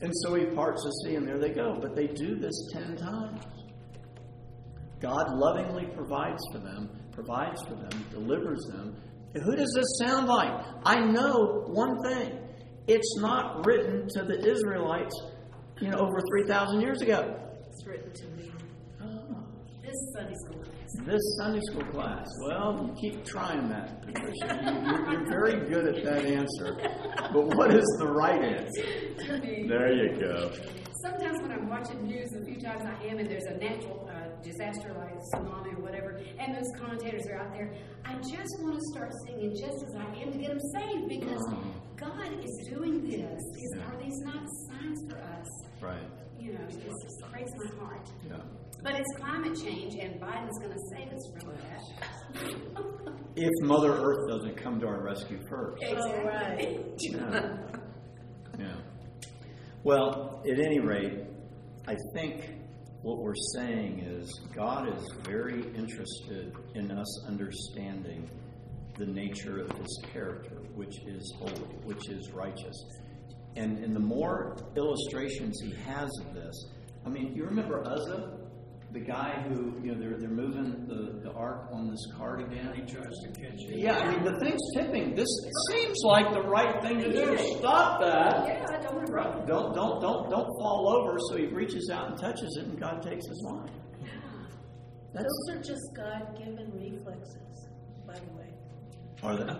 And so he parts the sea, and there they go. But they do this ten times. God lovingly provides for them, provides for them, delivers them. Who does this sound like? I know one thing. It's not written to the Israelites, you know, over three thousand years ago. It's written to me. Oh, This Sunday school class. this Sunday school class. Well, you keep trying that, Patricia. You, you're, you're very good at that answer. But what is the right answer? To me. There you go. Sometimes when I'm watching news, a few times I am, and there's a natural uh, disaster like tsunami or whatever, and those commentators are out there, I just want to start singing just as I am to get them saved, because Oh. God is doing this. Is, Yeah. Are these not signs for us? Right. You know, it just breaks my heart. Yeah. But it's climate change, and Biden's going to save us from that. If Mother Earth doesn't come to our rescue first. Oh, right. Yeah. Yeah. Well, at any rate, I think what we're saying is God is very interested in us understanding the nature of His character, which is holy, which is righteous. And, and the more illustrations He has of this, I mean, you remember Uzzah? The guy who, you know, they're they're moving the, the ark on this cart again. He tries to catch it. Yeah, I mean, the thing's tipping. This seems like the right thing to do. Stop that. Yeah, I don't want to Right. Don't don't don't don't fall over. So he reaches out and touches it, and God takes his life. That's Those are just God-given reflexes, by the way. are they?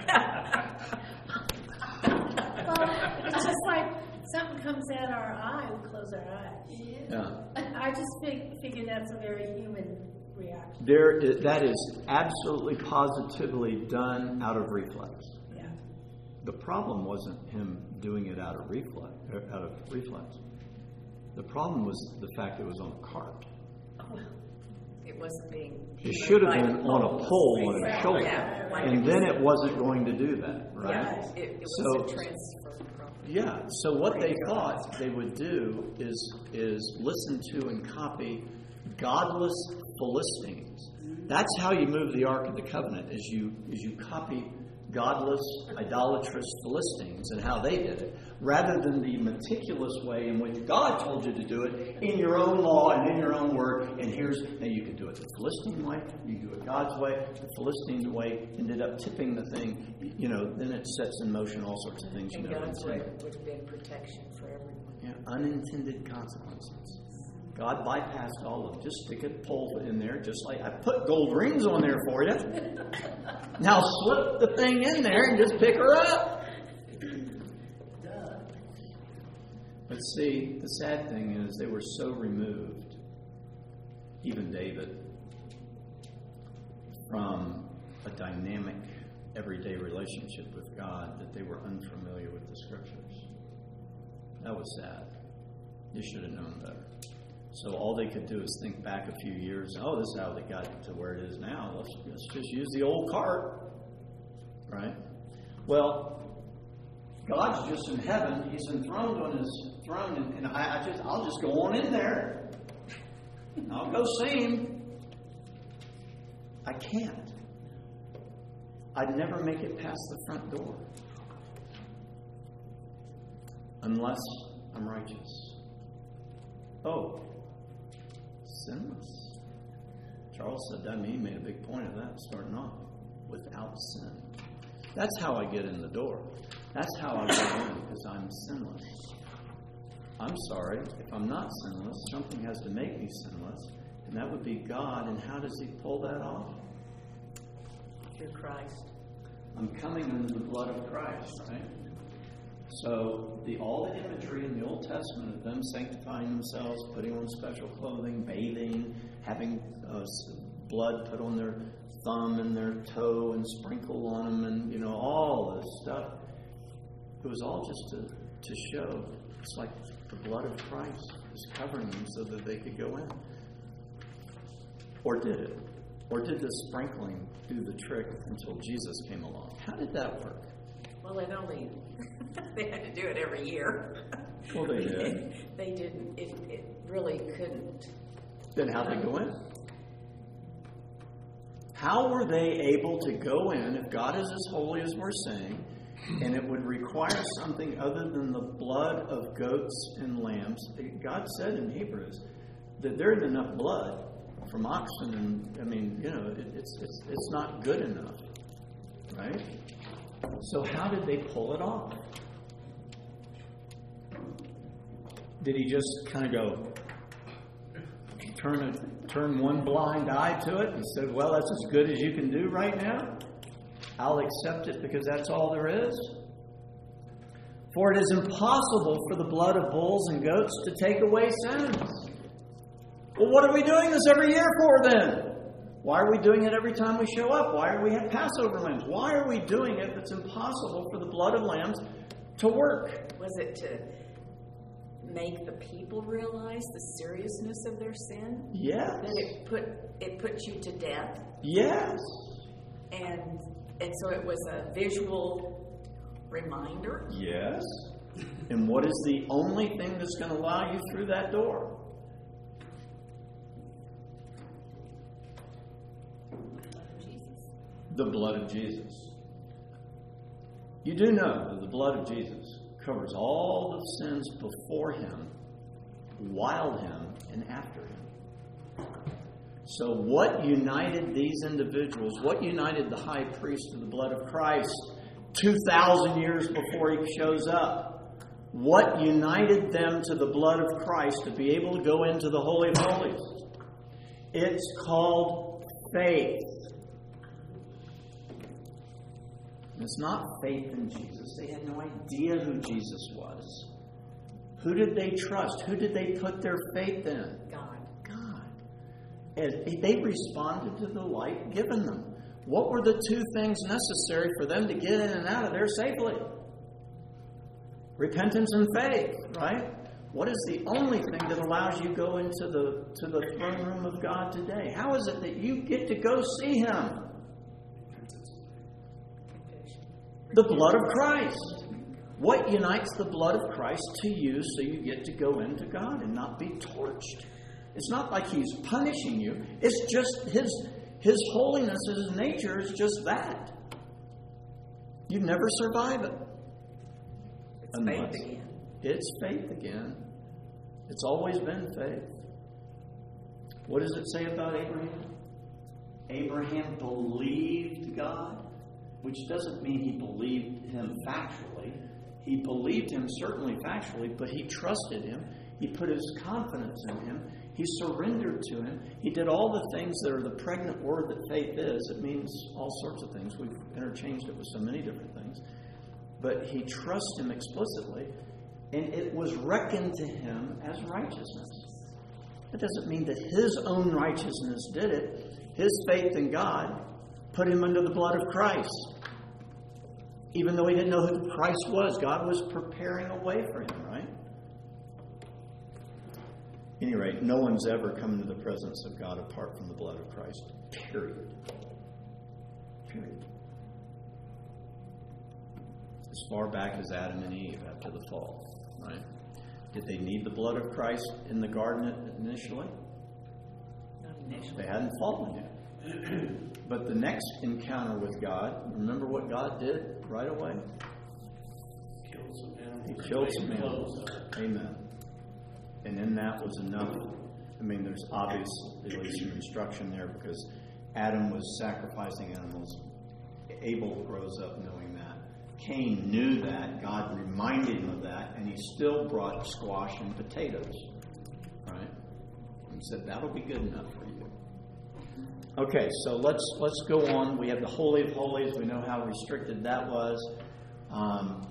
Well, it's just like something comes at our eye, we close our eyes. Yeah. I just fig- figure that's a very human reaction. There, is, that is absolutely positively done out of reflex. Yeah. The problem wasn't him doing it out of reflex. Out of reflex. The problem was the fact it was on a cart. It wasn't being. It should have by been the on a pole on his Yeah, shoulder, yeah, like and it then was- it wasn't going to do that, right? Yeah, it, it was So- a transfer property. Yeah. So what they thought they would do is is listen to and copy godless Philistines. That's how you move the Ark of the Covenant. Is you is you copy godless, idolatrous Philistines and how they did it, rather than the meticulous way in which God told you to do it in your own law and in your own word. And here's now you can do it the Philistine way, you do it God's way. The Philistine way ended up tipping the thing. You know, then it sets in motion all sorts of things. You And know, God's way intended. would have been protection for everyone. Yeah, unintended consequences. God bypassed all of them. Just stick a pole in there, just like I put gold rings on there for you. Now slip the thing in there and just pick her up. But see, the sad thing is they were so removed, even David, from a dynamic, everyday relationship with God that they were unfamiliar with the Scriptures. That was sad. You should have known better. So all they could do is think back a few years. Oh, this is how they got to where it is now. Let's, let's just use the old cart, right? Well, God's just in heaven. He's enthroned on His throne, and, and I, I just, I'll just go on in there. I'll go see Him. I can't. I'd never make it past the front door unless I'm righteous. Oh. Sinless. Charles said that. I mean, he made a big point of that starting off. Without sin. That's how I get in the door. That's how I get in, because I'm sinless. I'm sorry, if I'm not sinless, something has to make me sinless, and that would be God. And how does He pull that off? Through Christ. I'm coming under the blood of Christ, right? So the all the imagery in the Old Testament of them sanctifying themselves, putting on special clothing, bathing, having uh, blood put on their thumb and their toe and sprinkle on them, and you know all this stuff. It was all just to to show it's like the blood of Christ is covering them so that they could go in. Or did it? Or did the sprinkling do the trick until Jesus came along? How did that work? Well, it only, they had to do it every year. Well, they did. They didn't, it, it really couldn't. Then how'd they go in? How were they able to go in if God is as holy as we're saying, and it would require something other than the blood blood of goats and lambs. God said in Hebrews that there isn't enough blood from oxen, and I mean, you know, it, it's it's it's not good enough, right? So how did they pull it off? Did he just kind of go turn a, turn one blind eye to it and said, "Well, that's as good as you can do right now. I'll accept it because that's all there is"? For it is impossible for the blood of bulls and goats to take away sins. Well, what are we doing this every year for then? Why are we doing it every time we show up? Why are we have Passover lambs? Why are we doing it if it's impossible for the blood of lambs to work? Was it to make the people realize the seriousness of their sin? Yes. That it put it put you to death? Yes. And and so it was a visual reminder? Yes. And what is the only thing that's going to allow you through that door? The blood of Jesus. You do know that the blood of Jesus covers all the sins before him, while him, and after him. So what united these individuals, what united the high priest to the blood of Christ two thousand years before he shows up? What united them to the blood of Christ to be able to go into the Holy of Holies? It's called faith. It's not faith in Jesus. They had no idea who Jesus was. Who did they trust? Who did they put their faith in? God. God. And they responded to the light given them. What were the two things necessary for them to get in and out of there safely? Repentance and faith, right? What is the only thing that allows you to go into the to the throne room of God today? How is it that you get to go see him? The blood of Christ. What unites the blood of Christ to you so you get to go into God and not be torched? It's not like he's punishing you. It's just his his holiness, his nature is just that. You'd never survive it. It's Unless faith again. It's faith again. It's always been faith. What does it say about Abraham? Abraham believed God. Which doesn't mean he believed him factually. He believed him certainly factually, but he trusted him. He put his confidence in him. He surrendered to him. He did all the things that are the pregnant word that faith is. It means all sorts of things. We've interchanged it with so many different things. But he trusted him explicitly, and it was reckoned to him as righteousness. That doesn't mean that his own righteousness did it. His faith in God put him under the blood of Christ. Even though he didn't know who Christ was, God was preparing a way for him, right? At any rate, no one's ever come into the presence of God apart from the blood of Christ. Period. Period. As far back as Adam and Eve after the fall, right? Did they need the blood of Christ in the garden initially? Not initially. They hadn't fallen yet. But the next encounter with God, remember what God did right away? Killed some animals. He killed some animals. Amen. And in that was enough. I mean, there's obviously some instruction there because Adam was sacrificing animals. Abel grows up knowing that. Cain knew that. God reminded him of that. And he still brought squash and potatoes. Right? And said, that'll be good enough for you. Okay, so let's let's go on. We have the Holy of Holies. We know how restricted that was. Um,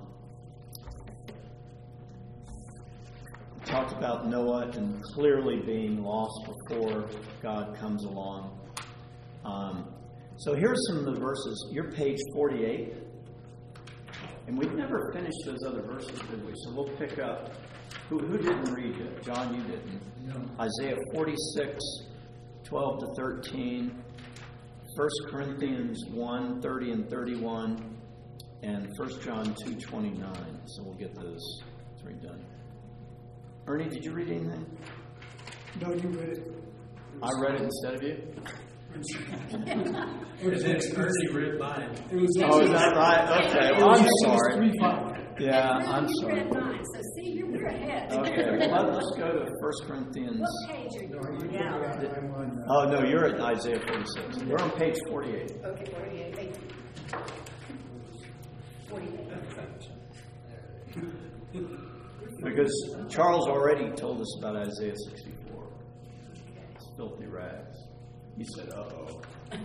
we talked about Noah and clearly being lost before God comes along. Um, so here's some of the verses. You're page forty-eight. And we've never finished those other verses, did we? So we'll pick up. Who, who didn't read it? John, you didn't. No. Isaiah forty-six. twelve to thirteen, First Corinthians one, thirty and thirty-one, and First John two, twenty-nine. So we'll get those three done. Ernie, did you read anything? No, you read it. I read it instead of you? Because it's Ernie read mine. It was Oh, is that right? Okay, well, I'm sorry. three five. Yeah, And I'm you sorry. read mine, so see, you're, we're ahead. Okay, well, let's go to First Corinthians. What page are you No, you on? took it Yeah. out. I'm on, uh, Oh, no, you're at Isaiah forty-six. We're on page forty-eight. Okay, forty-eight, thank you. Forty-eight. Because Charles already told us about Isaiah sixty-four. It's filthy rags. He said, uh-oh.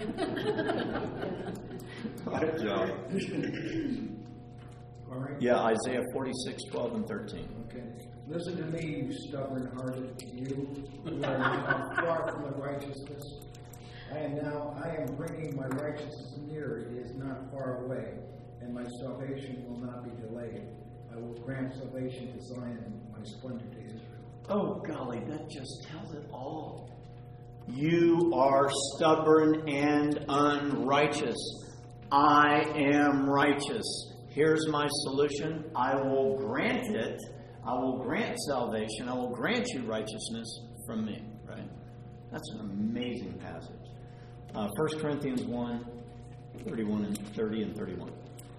Right, John? all right? Yeah, Isaiah forty-six, twelve, and thirteen. Okay. Listen to me, you stubborn-hearted you, who are far from the righteousness. I am now, I am bringing my righteousness near, it is not far away, and my salvation will not be delayed. I will grant salvation to Zion, my splendor to Israel. Oh, golly, that just tells it all. You are stubborn and unrighteous. I am righteous. Here's my solution. I will grant it. I will grant salvation. I will grant you righteousness from me. Right? That's an amazing passage. Uh, First Corinthians one, thirty-one and thirty and thirty-one.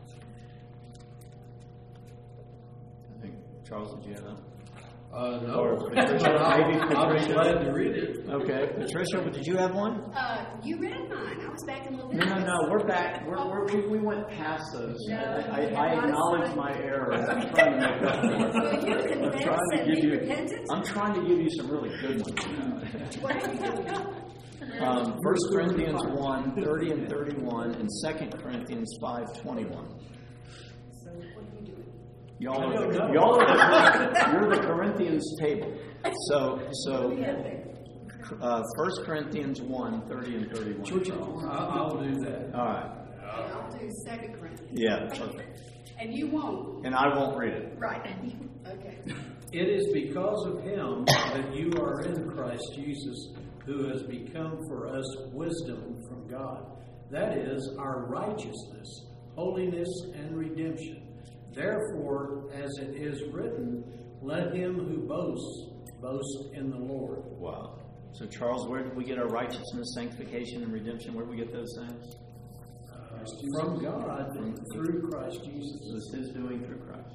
I think, Charles, did you have that? Uh, no. Or Patricia, I'll, maybe I'll be Patricia. glad to read it. Okay, Patricia, but did you have one? Uh, you read mine, I was back in No, Leviticus. no, no. We're back. We're, we're, we we went past those. No, I, you I, I have not acknowledge signed. my error. I'm trying to make up for it. Will you I'm confess trying to and give be you. repentant? I'm trying to give you some really good ones. What are you doing? Um, First Corinthians one, thirty and thirty-one, and Second Corinthians five, twenty-one. So what are you doing? Y'all I are don't the, know. y'all are the, you're the Corinthians table. So so uh, First Corinthians one, thirty and thirty-one. Charles. I'll, I'll do that. All right. I'll do Second Corinthians. Yeah. Perfect. And you won't. And I won't read it. Right. Okay. It is because of him that you are in Christ Jesus, who has become for us wisdom from God. That is our righteousness, holiness, and redemption. Therefore, as it is written, let him who boasts boast in the Lord. Wow. So, Charles, where did we get our righteousness, sanctification, and redemption? Where did we get those things? Uh, from God through Christ Jesus. It was His doing through Christ.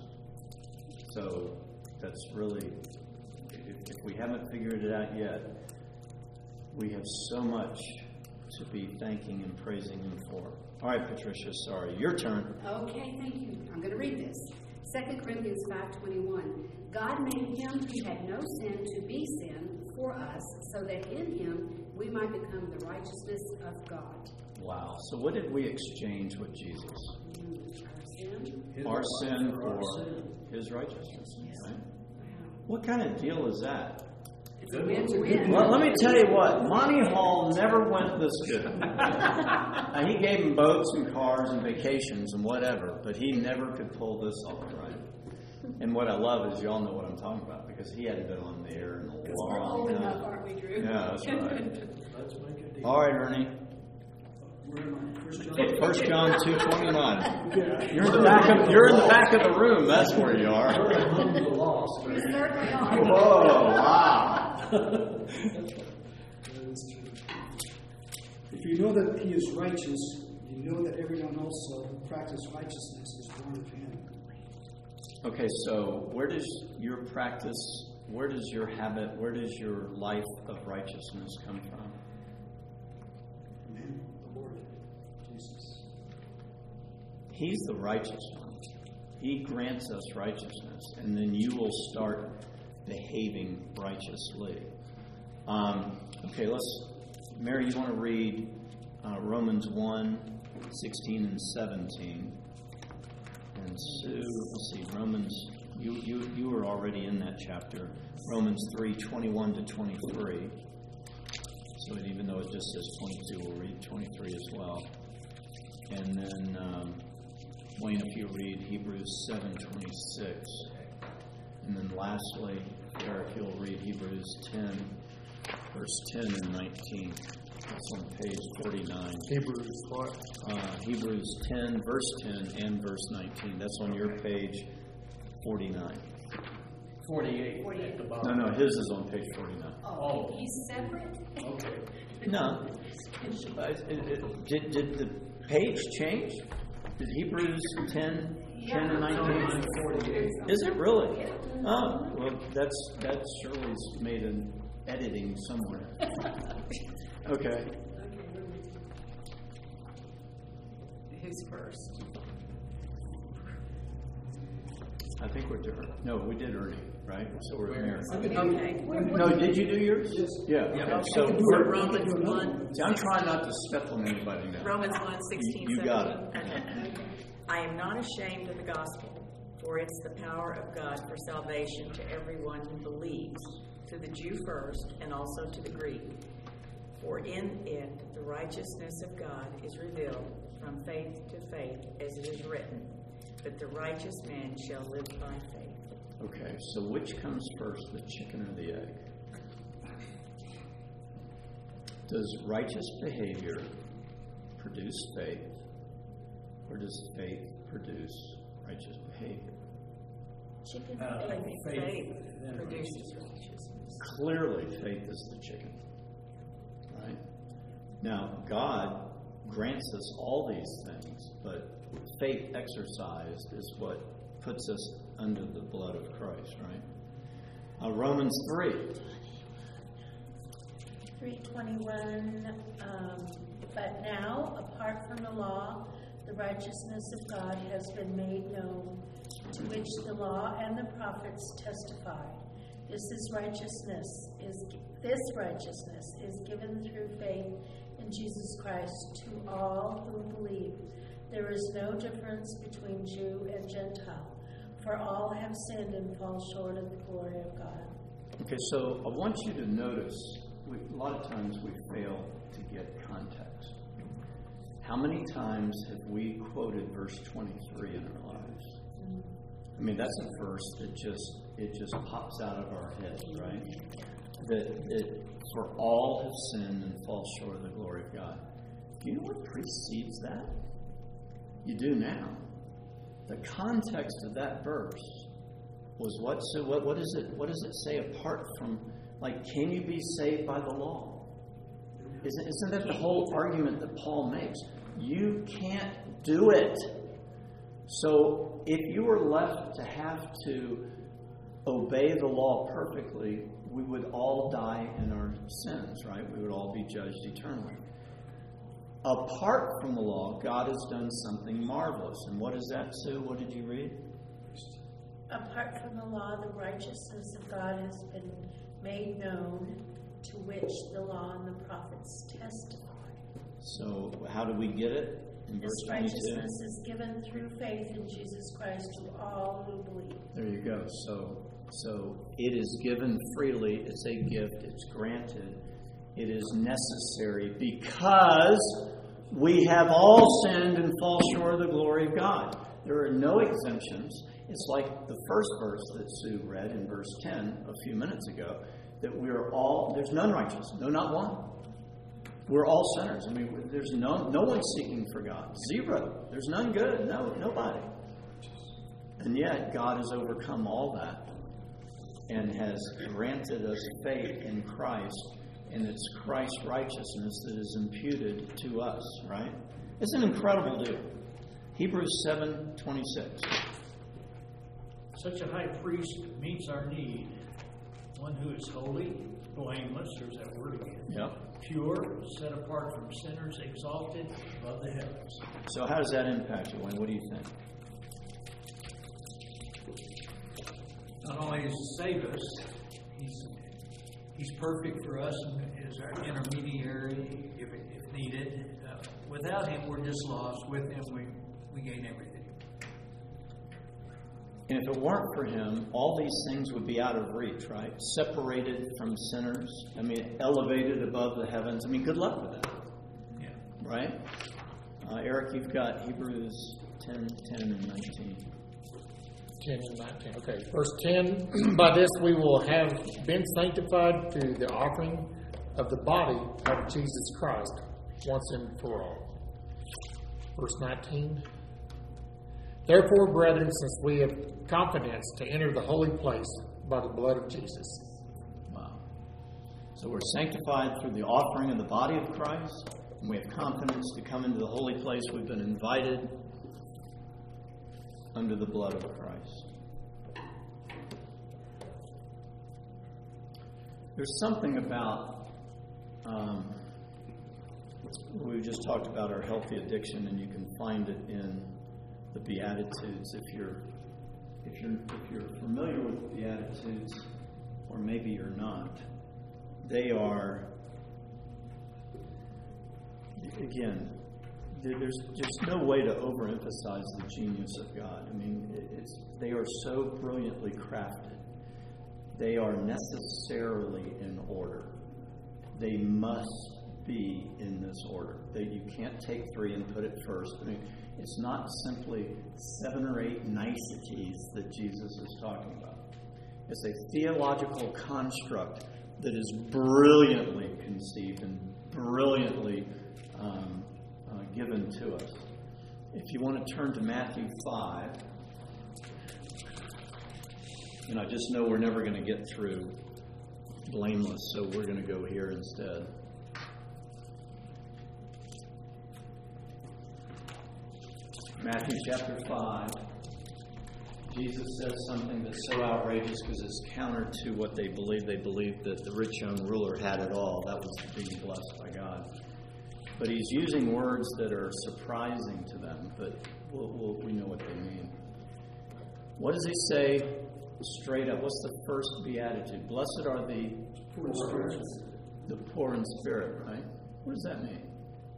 So, that's really, if, if we haven't figured it out yet, we have so much to be thanking and praising Him for. All right, Patricia, sorry. Your turn. Okay, thank you. I'm going to read this. Second Corinthians five twenty-one. God made him who had no sin to be sin for us, so that in him we might become the righteousness of God. Wow. So, what did we exchange with Jesus? Our sin. His Our sin for for our sin. His righteousness. Right? Wow. What kind of deal is that? It's a win-win. Well, let me tell you what. Monty Hall never went this good. Now, he gave him boats and cars and vacations and whatever, but he never could pull this off, right? And what I love is y'all know what I'm talking about because he hadn't been on the air in a Because we're long old enough, time. aren't we, Drew? Yeah, that's right. Let's make a deal. All right, Ernie. Where am I? First John? First John two twenty nine. You're in the back of you're in the back of the room. That's where you are. We certainly are. Whoa! Wow. If you know that he is righteous, you know that everyone also who practices righteousness is born of him. Okay, so where does your practice, where does your habit, where does your life of righteousness come from? Amen. The Lord Jesus. He's the righteous one. He grants us righteousness, and then you will start behaving righteously. Um, okay, let's, Mary, you want to read uh, Romans one, sixteen and seventeen. And Sue, let's see, Romans, you, you, you were already in that chapter. Romans three, twenty-one to twenty-three. So that even though it just says twenty-two, we'll read twenty-three as well. And then, um, Wayne, if you read Hebrews seven, twenty-six. And then lastly, Eric, you'll read Hebrews ten, verse ten and nineteen. That's on page forty-nine. Hebrews what? Uh, Hebrews ten, verse ten and verse nineteen. That's on your page forty-nine. forty-eight at the bottom. No, no, his is on page forty-nine. Oh, he's separate? Okay. No. Uh, it- it- Did, did the page change? Did Hebrews ten ten and nineteen? Is it really? Oh, well, that's, that Shirley's made an editing somewhere. Okay. Who's first? I think we're doing, no, we did Ernie, right? So we're Mary. Okay. No, did you do yours? Yeah. Okay. So So we're, Romans one, see, I'm trying not to step on anybody now. Romans one, sixteen, You- you got seventeen. Okay. I am not ashamed of the gospel, for it's the power of God for salvation to everyone who believes, to the Jew first, and also to the Greek. For in it the righteousness of God is revealed from faith to faith, as it is written, but the righteous man shall live by faith. Okay, so which comes first, the chicken or the egg? Does righteous behavior produce faith, or does faith produce righteous behavior? Chicken Uh, egg. I think Faith, faith then produces righteousness. Clearly, faith is the chicken, right? Now, God grants us all these things, but faith exercised is what puts us under the blood of Christ, right? Uh, Romans three. three twenty-one, um, but now, apart from the law, the righteousness of God has been made known, to which the law and the prophets testify. This is righteousness is this righteousness is given through faith in Jesus Christ to all who believe. There is no difference between Jew and Gentile, for all have sinned and fall short of the glory of God. Okay, so I want you to notice, we, a lot of times we fail to get context. How many times have we quoted verse twenty-three in our lives? I mean, that's a verse that just, it just pops out of our head, right? That, that for all have sinned and fall short of the glory of God. Do you know what precedes that? You do now. The context of that verse was what? So what? What is it? What does it say apart from, like, can you be saved by the law? Isn't, isn't that the whole argument that Paul makes? You can't do it. So if you were left to have to obey the law perfectly, we would all die in our sins, right? We would all be judged eternally. Apart from the law, God has done something marvelous. And what is that, Sue? What did you read? Apart from the law, the righteousness of God has been made known, to which the law and the prophets testify. So how do we get it? In verse This twenty-two. righteousness is given through faith in Jesus Christ to all who believe. There you go. So, so it is given freely. It's a gift. It's granted. It is necessary because we have all sinned and fall short of the glory of God. There are no exemptions. It's like the first verse that Sue read in verse ten a few minutes ago, that we are all, there's none righteous, no, not one. We're all sinners. I mean, there's no no one seeking for God. Zero. There's none good. No, nobody. And yet, God has overcome all that and has granted us faith in Christ, and it's Christ's righteousness that is imputed to us, right? It's an incredible deal. Hebrews seven twenty-six. Such a high priest meets our need. One who is holy, blameless, there's that word again. Yep. Pure, set apart from sinners, exalted above the heavens. So how does that impact you, Wayne? What do you think? Not only does he save us, he's he's perfect for us and is our intermediary if, if needed. Uh, without him, we're just lost. With him, we, we gain everything. And if it weren't for him, all these things would be out of reach, right? Separated from sinners. I mean, elevated above the heavens. I mean, good luck with that. Yeah. Right? Uh, Eric, you've got Hebrews ten, ten, and nineteen. ten and nineteen. Okay. Verse ten, by this we will have been sanctified through the offering of the body of Jesus Christ once and for all. Verse nineteen. Therefore, brethren, since we have confidence to enter the holy place by the blood of Jesus. Wow. So we're sanctified through the offering of the body of Christ, and we have confidence to come into the holy place. We've been invited under the blood of Christ. There's something about, um, we just talked about our healthy addiction, and you can find it in the Beatitudes. If you're, if you're, if you're familiar with the Beatitudes, or maybe you're not, they are, again, there's just no way to overemphasize the genius of God. I mean, it's, they are so brilliantly crafted. They are necessarily in order. They must be in this order. That you can't take three and put it first. I mean, it's not simply seven or eight niceties that Jesus is talking about. It's a theological construct that is brilliantly conceived and brilliantly um, uh, given to us. If you want to turn to Matthew five, and I just know we're never going to get through blameless, so we're going to go here instead. Matthew chapter five. Jesus says something that's so outrageous because it's counter to what they believed. They believed that the rich young ruler had it all. That was being blessed by God. But he's using words that are surprising to them, but we'll, we'll, we know what they mean. What does he say straight up? What's the first beatitude? Blessed are the poor in spirit. The poor in spirit, right? What does that mean?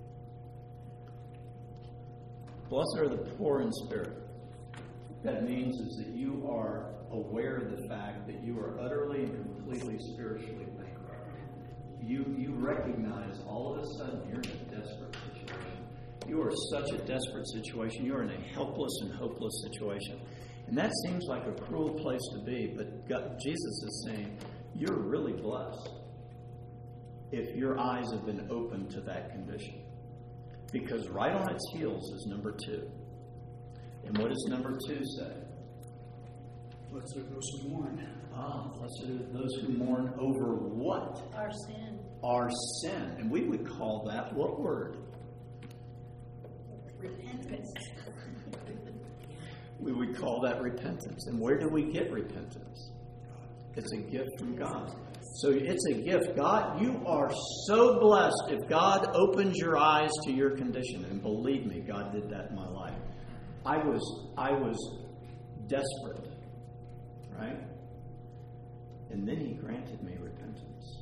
Blessed are the poor in spirit. What that means is that you are aware of the fact that you are utterly and completely spiritually bankrupt. You you recognize all of a sudden you're in a desperate situation. You are such a desperate situation. You are in a helpless and hopeless situation. And that seems like a cruel place to be, but God, Jesus is saying, you're really blessed if your eyes have been opened to that condition. Because right on its heels is number two. And what does number two say? Blessed are those who mourn. Ah, blessed are those who mourn over what? Our sin. Our sin. And we would call that what word? Repentance. We would call that repentance. And where do we get repentance? It's a gift from God. So it's a gift. God, you are so blessed if God opens your eyes to your condition. And believe me, God did that in my life. I was I was desperate, right? And then he granted me repentance.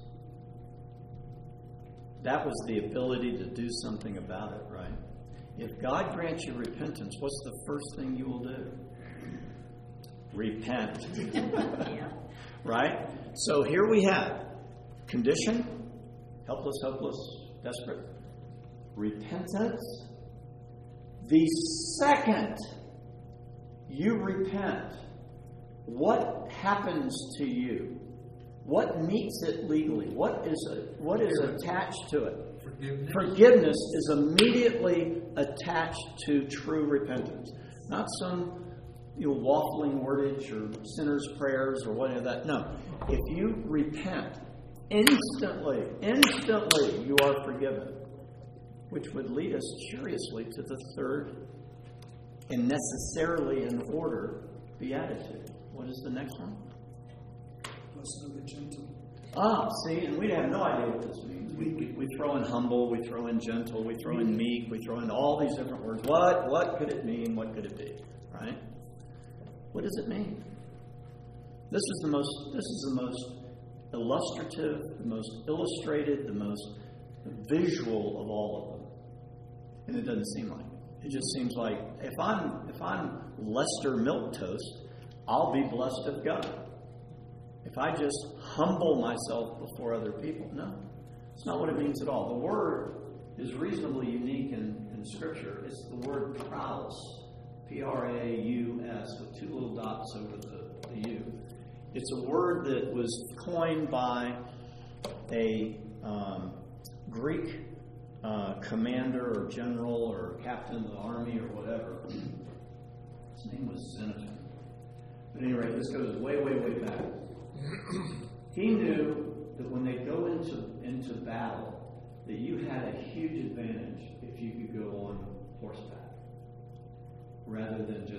That was the ability to do something about it, right? If God grants you repentance, what's the first thing you will do? Repent. Yeah. Right? So here we have condition, helpless, hopeless, desperate. Repentance. The second you repent, what happens to you? What meets it legally? What is a, what is attached to it? Forgiveness. Forgiveness is immediately attached to true repentance. Not some you know, waffling wordage or sinner's prayers or whatever that. No. If you repent, instantly, instantly you are forgiven. Which would lead us curiously to the third and necessarily in order beatitude. What is the next one? Blessed are the gentle. Ah, see, and we have no idea what this means. We, we, we throw in humble, we throw in gentle, we throw in meek, we throw in all these different words. What? What could it mean? What could it be? Right? What does it mean? This is the most. This is the most illustrative, the most illustrated, the most visual of all of them. And it doesn't seem like it. It just seems like if I'm if I'm Lester Milquetoast, I'll be blessed of God. If I just humble myself before other people. No. It's not what it means at all. The word is reasonably unique in, in Scripture. It's the word praus. P R A U S with two little dots over the, the U. It's a word that was coined by a um, Greek uh, commander or general or captain of the army or whatever. His name was Xenophon. But at any rate, this goes way, way, way back. He knew that when they go into, into battle, that you had a huge advantage if you could go on horseback rather than just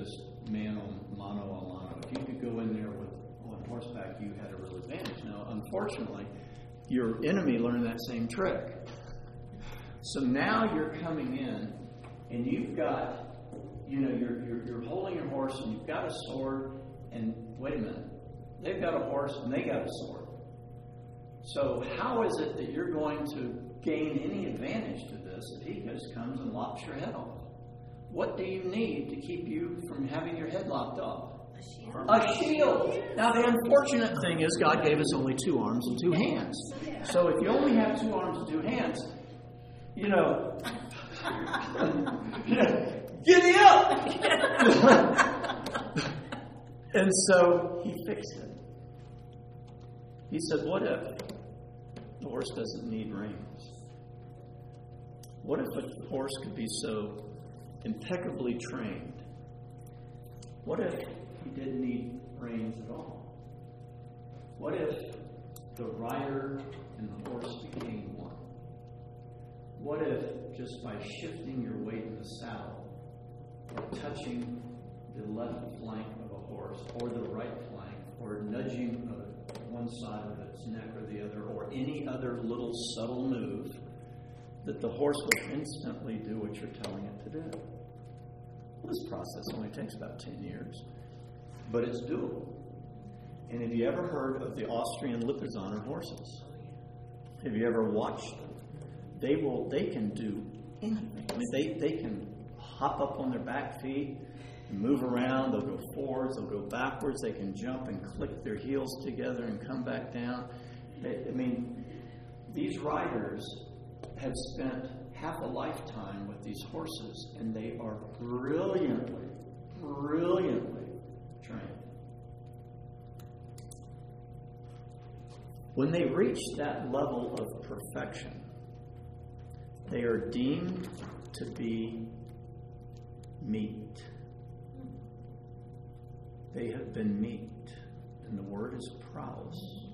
man on mano a mano. If you could go in there with on horseback, you had a real advantage. Now, unfortunately, your enemy learned that same trick. So now you're coming in, and you've got, you know, you're, you're you're holding your horse, and you've got a sword. And wait a minute, they've got a horse and they got a sword. So how is it that you're going to gain any advantage to this if he just comes and lops your head off? What do you need to keep you from having your head lopped off? A shield. A shield. Now the unfortunate thing is God gave us only two arms and two hands. So if you only have two arms and two hands, you know, giddy up! And so he fixed it. He said, what if the horse doesn't need reins? What if a horse could be so impeccably trained? What if he didn't need reins at all? What if the rider and the horse became one? What if just by shifting your weight in the saddle or touching the left flank of a horse or the right flank or nudging one side of its neck or the other or any other little subtle move, that the horse will instantly do what you're telling it to do? Well, this process only takes about ten years, but it's doable. And have you ever heard of the Austrian Lipizzaner horses? Have you ever watched them? They will. They can do anything. I mean, they, they can hop up on their back feet, move around. They'll go forwards. They'll go backwards. They can jump and click their heels together and come back down. They, I mean, these riders have spent half a lifetime with these horses, and they are brilliantly, brilliantly trained. When they reach that level of perfection, they are deemed to be meat. They have been meat, and the word is praus.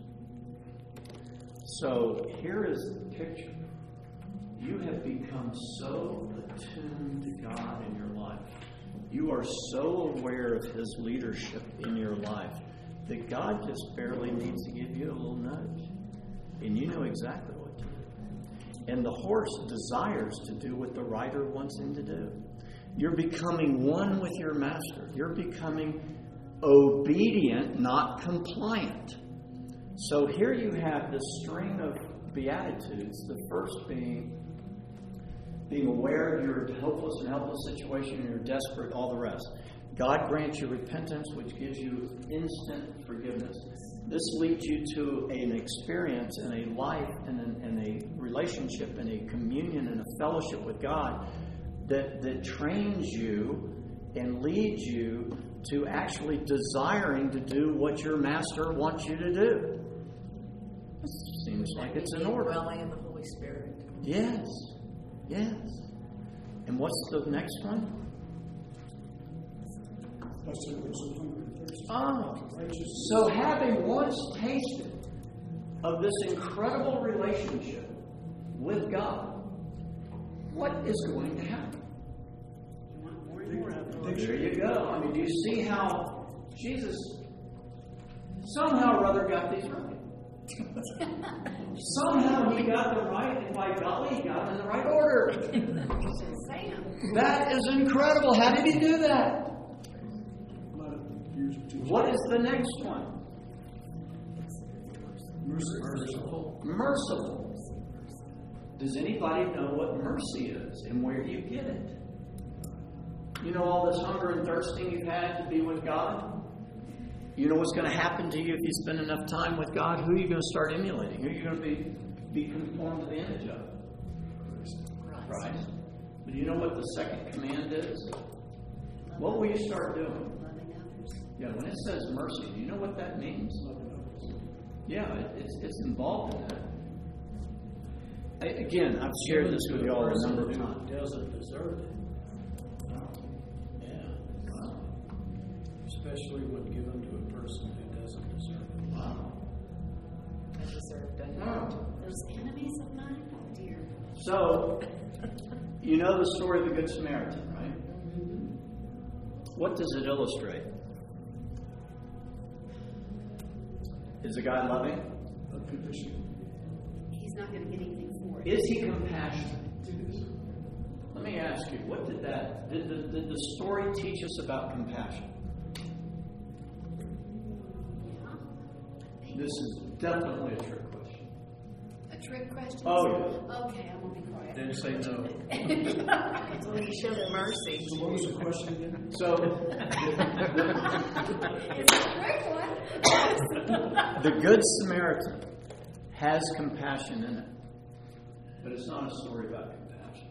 So here is the picture. You have become so attuned to God in your life. You are so aware of His leadership in your life that God just barely needs to give you a little nudge. And you know exactly what to do. And the horse desires to do what the rider wants him to do. You're becoming one with your master. You're becoming obedient, not compliant. So here you have this string of beatitudes. The first being being aware of your hopeless and helpless situation, and you're desperate, all the rest. God grants you repentance, which gives you instant forgiveness. This leads you to an experience and a life and, an, and a relationship and a communion and a fellowship with God that, that trains you and leads you to actually desiring to do what your master wants you to do. It seems like it's in order. Dwelling in the Holy Spirit. Yes. Yes. And what's the next one? Ah, so having once tasted of this incredible relationship with God, what is going to happen? There you go. I mean, do you see how Jesus somehow or other got these right? Somehow he got them right, and by golly, he got them in the right order. That is incredible. How did he do that? What is the next one? Merciful. Merciful. Does anybody know what mercy is and where you get it? You know all this hunger and thirsting you've had to be with God? You know what's going to happen to you if you spend enough time with God? Who are you going to start emulating? Who are you going to be, be conformed to the image of? Christ. But you know what the second command is? What will you start doing? Yeah, when it says mercy, do you know what that means? Yeah, it, it's, it's involved in that. I, again, I've shared this with you all a number of times. Doesn't deserve it. Yeah. Wow. Especially when given to a person who doesn't deserve it. Wow. I deserve that. Wow. Those enemies of mine, oh dear. So, you know the story of the Good Samaritan, right? what does it illustrate? Is the guy loving? He's not going to get anything for it. Is he compassionate? Let me ask you, what did that, did the, did the story teach us about compassion? Yeah. This is definitely a trick question. A trick question? Oh, yes. Okay, I'm going to be quiet. Didn't say no. Well, you show them mercy. So what was the question again? So, It's a trick one. the Good Samaritan has compassion in it, but it's not a story about compassion.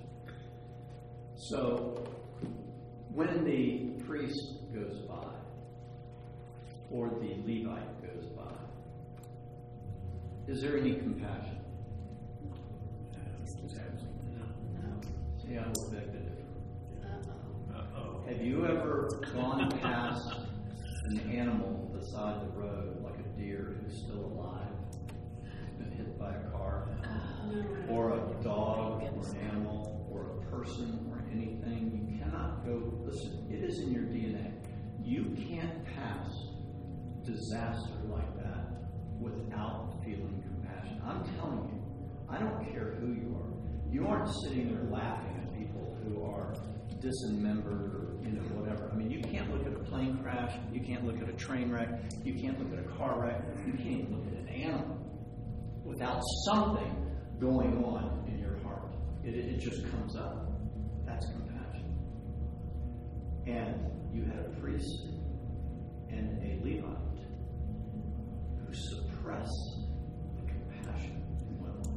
So, when the priest goes by, or the Levite goes by, is there any compassion? See, I would beg to differ. Uh-oh. Uh-oh. Have you ever gone past an animal beside the road, like a deer who's still alive, been hit by a car, or a dog, or an animal, or a person, or anything? You cannot go, listen, it is in your D N A. You can't pass disaster like that without feeling compassion. I'm telling you, I don't care who you are. You aren't sitting there laughing at people who are dismembered or, you know, whatever. I mean, you can't look at a plane crash. You can't look at a train wreck. You can't look at a car wreck. You can't even look at an animal without something going on in your heart. It, it just comes up. That's compassion. And you had a priest and a Levite who suppressed the compassion in women.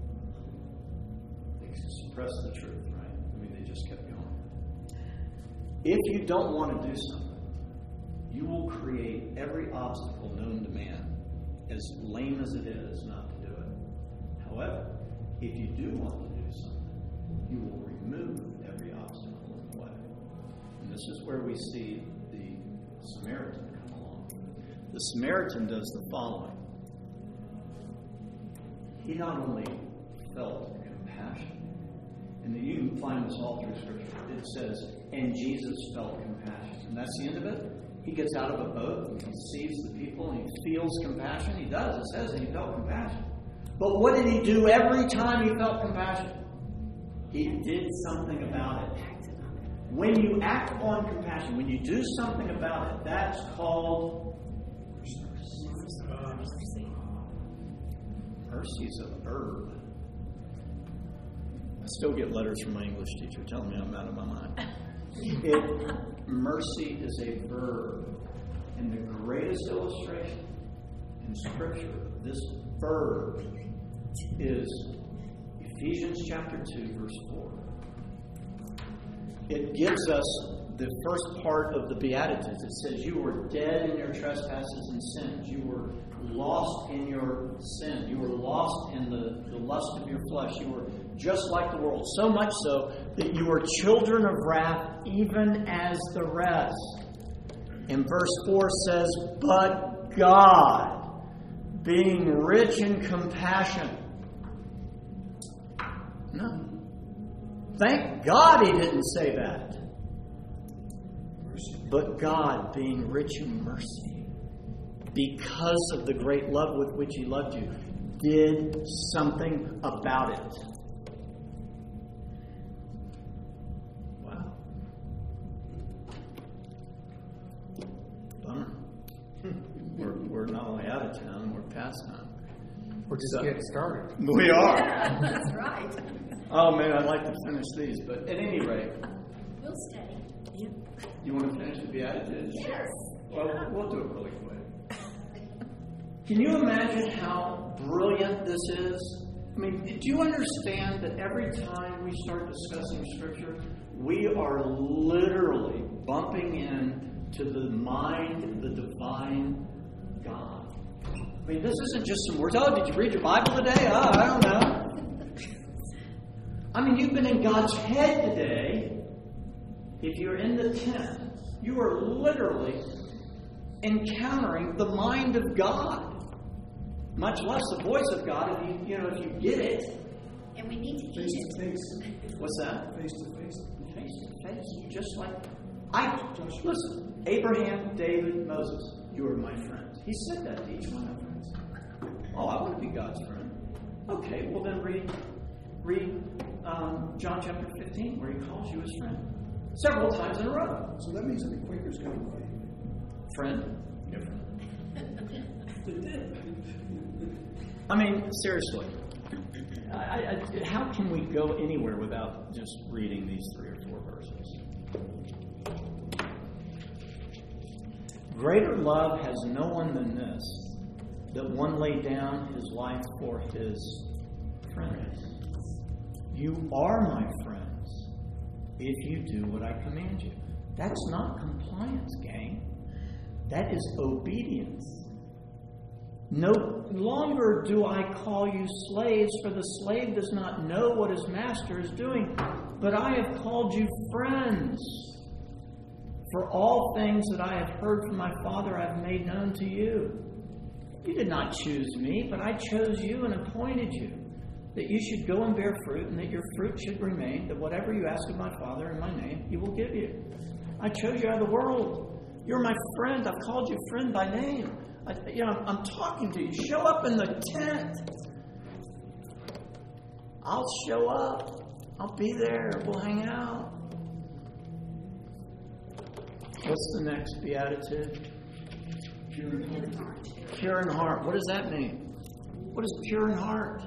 They suppressed the truth, right? I mean, they just kept going. If you don't want to do something, you will create every obstacle known to man, as lame as it is, not to do it. However, if you do want to do something, you will remove every obstacle in the way. And this is where we see the Samaritan come along. The Samaritan does the following. He not only felt compassion, and you can find this all through Scripture. It says, and Jesus felt compassion. And that's the end of it. He gets out of a boat and he sees the people and he feels compassion. He does. It says that he felt compassion. But what did he do every time he felt compassion? He did something about it. When you act on compassion, when you do something about it, that's called mercy. Mercy is a verb. I still get letters from my English teacher telling me I'm out of my mind. It, mercy is a verb. And the greatest illustration in Scripture of this verb is Ephesians chapter two, verse four. It gives us the first part of the Beatitudes. It says, you were dead in your trespasses and sins. You were lost in your sin. You were lost in the, the lust of your flesh. You were just like the world. So much so that you were children of wrath, even as the rest. And verse four says, but God, being rich in compassion. No. Thank God he didn't say that. But God, being rich in mercy, because of the great love with which he loved you, did something about it. Wow. Bummer. We're, we're not only out of town, we're past time. We're just So- getting started. We are. That's right. Oh man, I'd like to finish these, but at any rate, We'll stay. you want to finish the Beatitudes? Yes. Well, we'll do it really quick. Can you imagine how brilliant this is? I mean, do you understand that every time we start discussing Scripture, we are literally bumping into the mind, the divine God? I mean, this isn't just some words. Oh, did you read your Bible today? Oh, I don't know. I mean, you've been in God's head today. If you're in the tent, you are literally encountering the mind of God, much less the voice of God. If you, you know, if you get it, And we need to Face eat to it. face. what's that? Face to face. Face to face, just like I listen, Abraham, David, Moses, you are my friends. He said that to each one of them. Oh, I want to be God's friend. Okay, well then read read um, John chapter fifteen, where he calls you his friend. Several times in a row. So that means that the Quakers got it right. Friend? Your friend. I mean, seriously. I, I, how can we go anywhere without just reading these three or four verses? Greater love has no one than this, that one lay down his life for his friends. You are my friends if you do what I command you. That's not compliance, gang. That is obedience. No longer do I call you slaves, for the slave does not know what his master is doing, but I have called you friends. For all things that I have heard from my Father I have made known to you. You did not choose me, but I chose you and appointed you, that you should go and bear fruit, and that your fruit should remain, that whatever you ask of my Father in my name, he will give you. I chose you out of the world. You're my friend. I've called you friend by name. I, you know, I'm, I'm talking to you. Show up in the tent. I'll show up. I'll be there. We'll hang out. What's the next beatitude? Pure in heart. Pure in heart. What does that mean? What is pure in heart?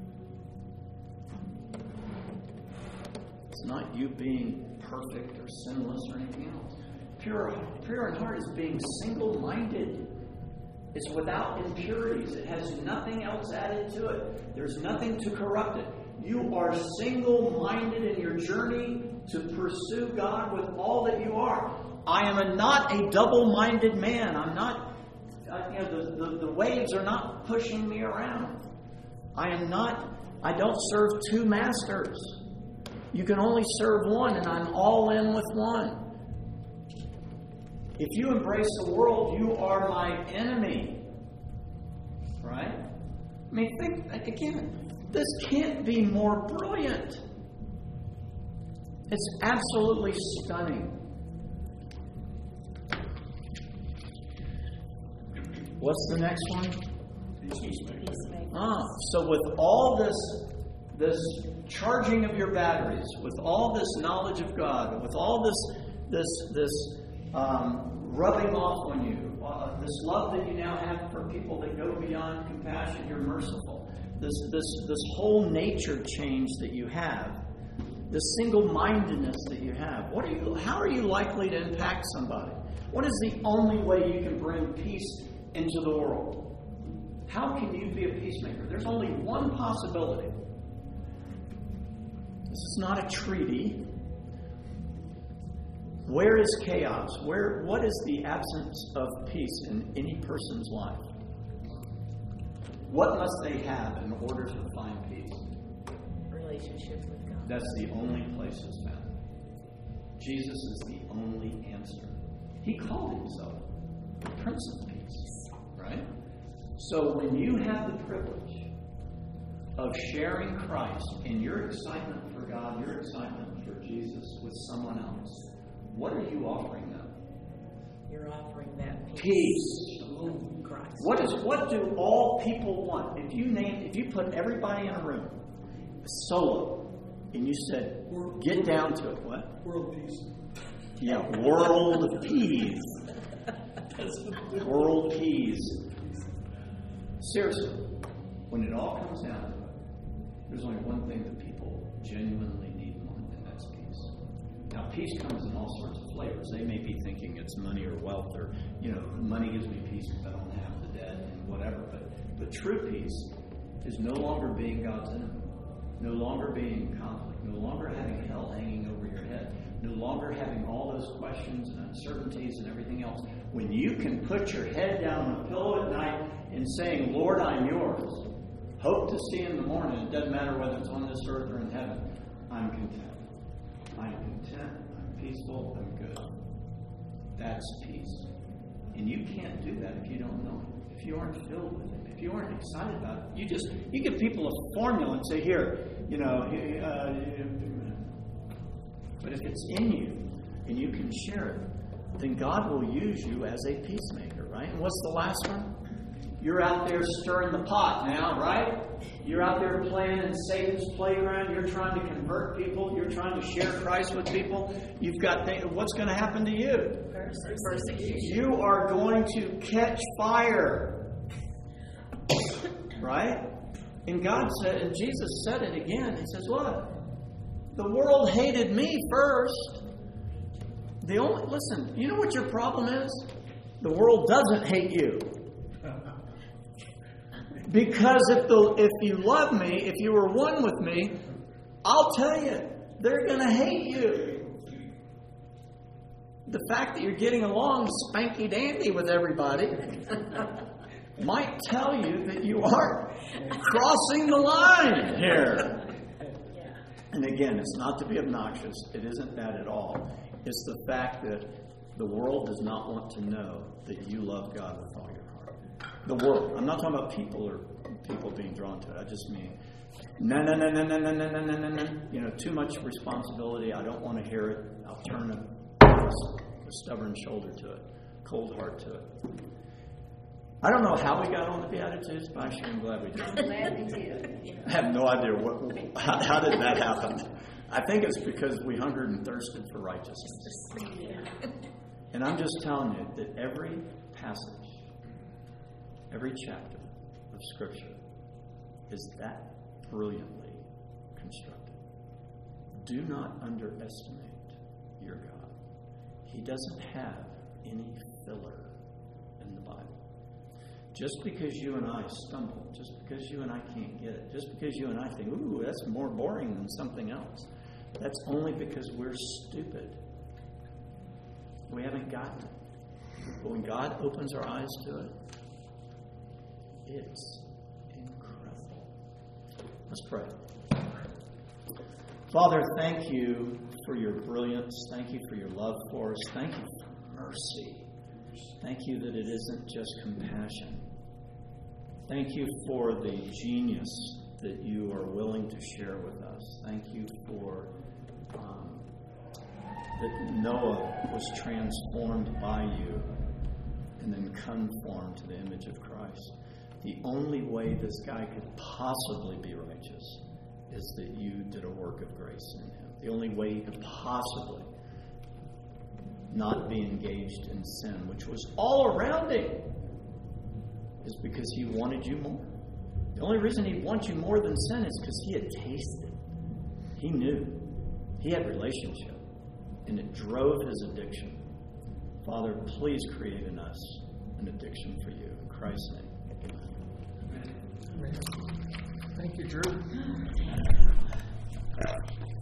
It's not you being perfect or sinless or anything else. Pure, pure in heart is being single-minded. It's without impurities. It has nothing else added to it. There's nothing to corrupt it. You are single-minded in your journey to pursue God with all that you are. I am a, not a double-minded man. I'm not, uh, you know, the, the, the waves are not pushing me around. I am not, I don't serve two masters. You can only serve one, and I'm all in with one. If you embrace the world, you are my enemy. Right? I mean, think, again, this can't be more brilliant. It's absolutely stunning. What's the next one? Peacemaker. Ah, so with all this, this charging of your batteries, with all this knowledge of God, with all this, this, this um, rubbing off on you, uh, this love that you now have for people that go beyond compassion, you're merciful. This, this, this whole nature change that you have, this single-mindedness that you have. What are you? How are you likely to impact somebody? What is the only way you can bring peace into the world? How can you be a peacemaker? There's only one possibility. This is not a treaty. Where is chaos? Where? What is the absence of peace in any person's life? What must they have in order to find peace? Relationship with God. That's the only place it's found. Jesus is the only answer. He called himself the Prince of Peace, right? So when you have the privilege of sharing Christ in your excitement for God, your excitement for Jesus with someone else, what are you offering them? You're offering that peace. Peace. Of Christ. What is? What do all people want? If you name, if you put everybody in a room, solo, and you said, "Get down to it," what? World peace. Yeah, world peace. World peace. Seriously, when it all comes down to it, there's only one thing that people genuinely need and want, and that's peace. Now, peace comes in all sorts of flavors. They may be thinking it's money or wealth, or, you know, money gives me peace because I don't have the debt and whatever. But, but true peace is no longer being God's enemy, no longer being in conflict, no longer having hell hanging over your head, no longer having all those questions and uncertainties and everything else. When you can put your head down on a pillow at night and saying, "Lord, I'm yours. Hope to see you in the morning. It doesn't matter whether it's on this earth or in heaven. I'm content. I'm content. I'm peaceful. I'm good." That's peace. And you can't do that if you don't know it. If you aren't filled with it. If you aren't excited about it. You just, you give people a formula and say, "Here, you know, uh, but if it's in you, and you can share it, then God will use you as a peacemaker, right? And what's the last one? You're out there stirring the pot now, right? You're out there playing in Satan's playground. You're trying to convert people. You're trying to share Christ with people. You've got things. What's going to happen to you? Persecution. You are going to catch fire. Right? And God said, and Jesus said it again. He says, what? The world hated me first. The only, listen, you know what your problem is? The world doesn't hate you. Because if the if you love me, if you were one with me, I'll tell you, they're going to hate you. The fact that you're getting along spanky dandy with everybody might tell you that you are crossing the line here. And again, it's not to be obnoxious. It isn't that at all. It's the fact that the world does not want to know that you love God with all your heart. The world. I'm not talking about people or people being drawn to it. I just mean, no, no, no, no, no, no, no, no, no, no, no. You know, too much responsibility. I don't want to hear it. I'll turn a, a stubborn shoulder to it, cold heart to it. I don't know how we got on the Beatitudes, but I'm sure I'm glad we did. I'm glad we did. I have no idea what. How, how did that happen? I think it's because we hungered and thirsted for righteousness. And I'm just telling you that every passage, every chapter of Scripture is that brilliantly constructed. Do not underestimate your God. He doesn't have any filler in the Bible. Just because you and I stumble, just because you and I can't get it, just because you and I think, ooh, that's more boring than something else, that's only because we're stupid. We haven't gotten it. But when God opens our eyes to it, it's incredible. Let's pray. Father, thank you for your brilliance. Thank you for your love for us. Thank you for mercy. Thank you that it isn't just compassion. Thank you for the genius that you are willing to share with us. Thank you for um, that Noah was transformed by you and then conformed to the image of Christ. The only way this guy could possibly be righteous is that you did a work of grace in him. The only way he could possibly not be engaged in sin, which was all around him, is because he wanted you more. The only reason he wants you more than sin is because he had tasted. He knew. He had relationship. And it drove his addiction. Father, please create in us an addiction for you. In Christ's name. Amen. Thank you, Drew.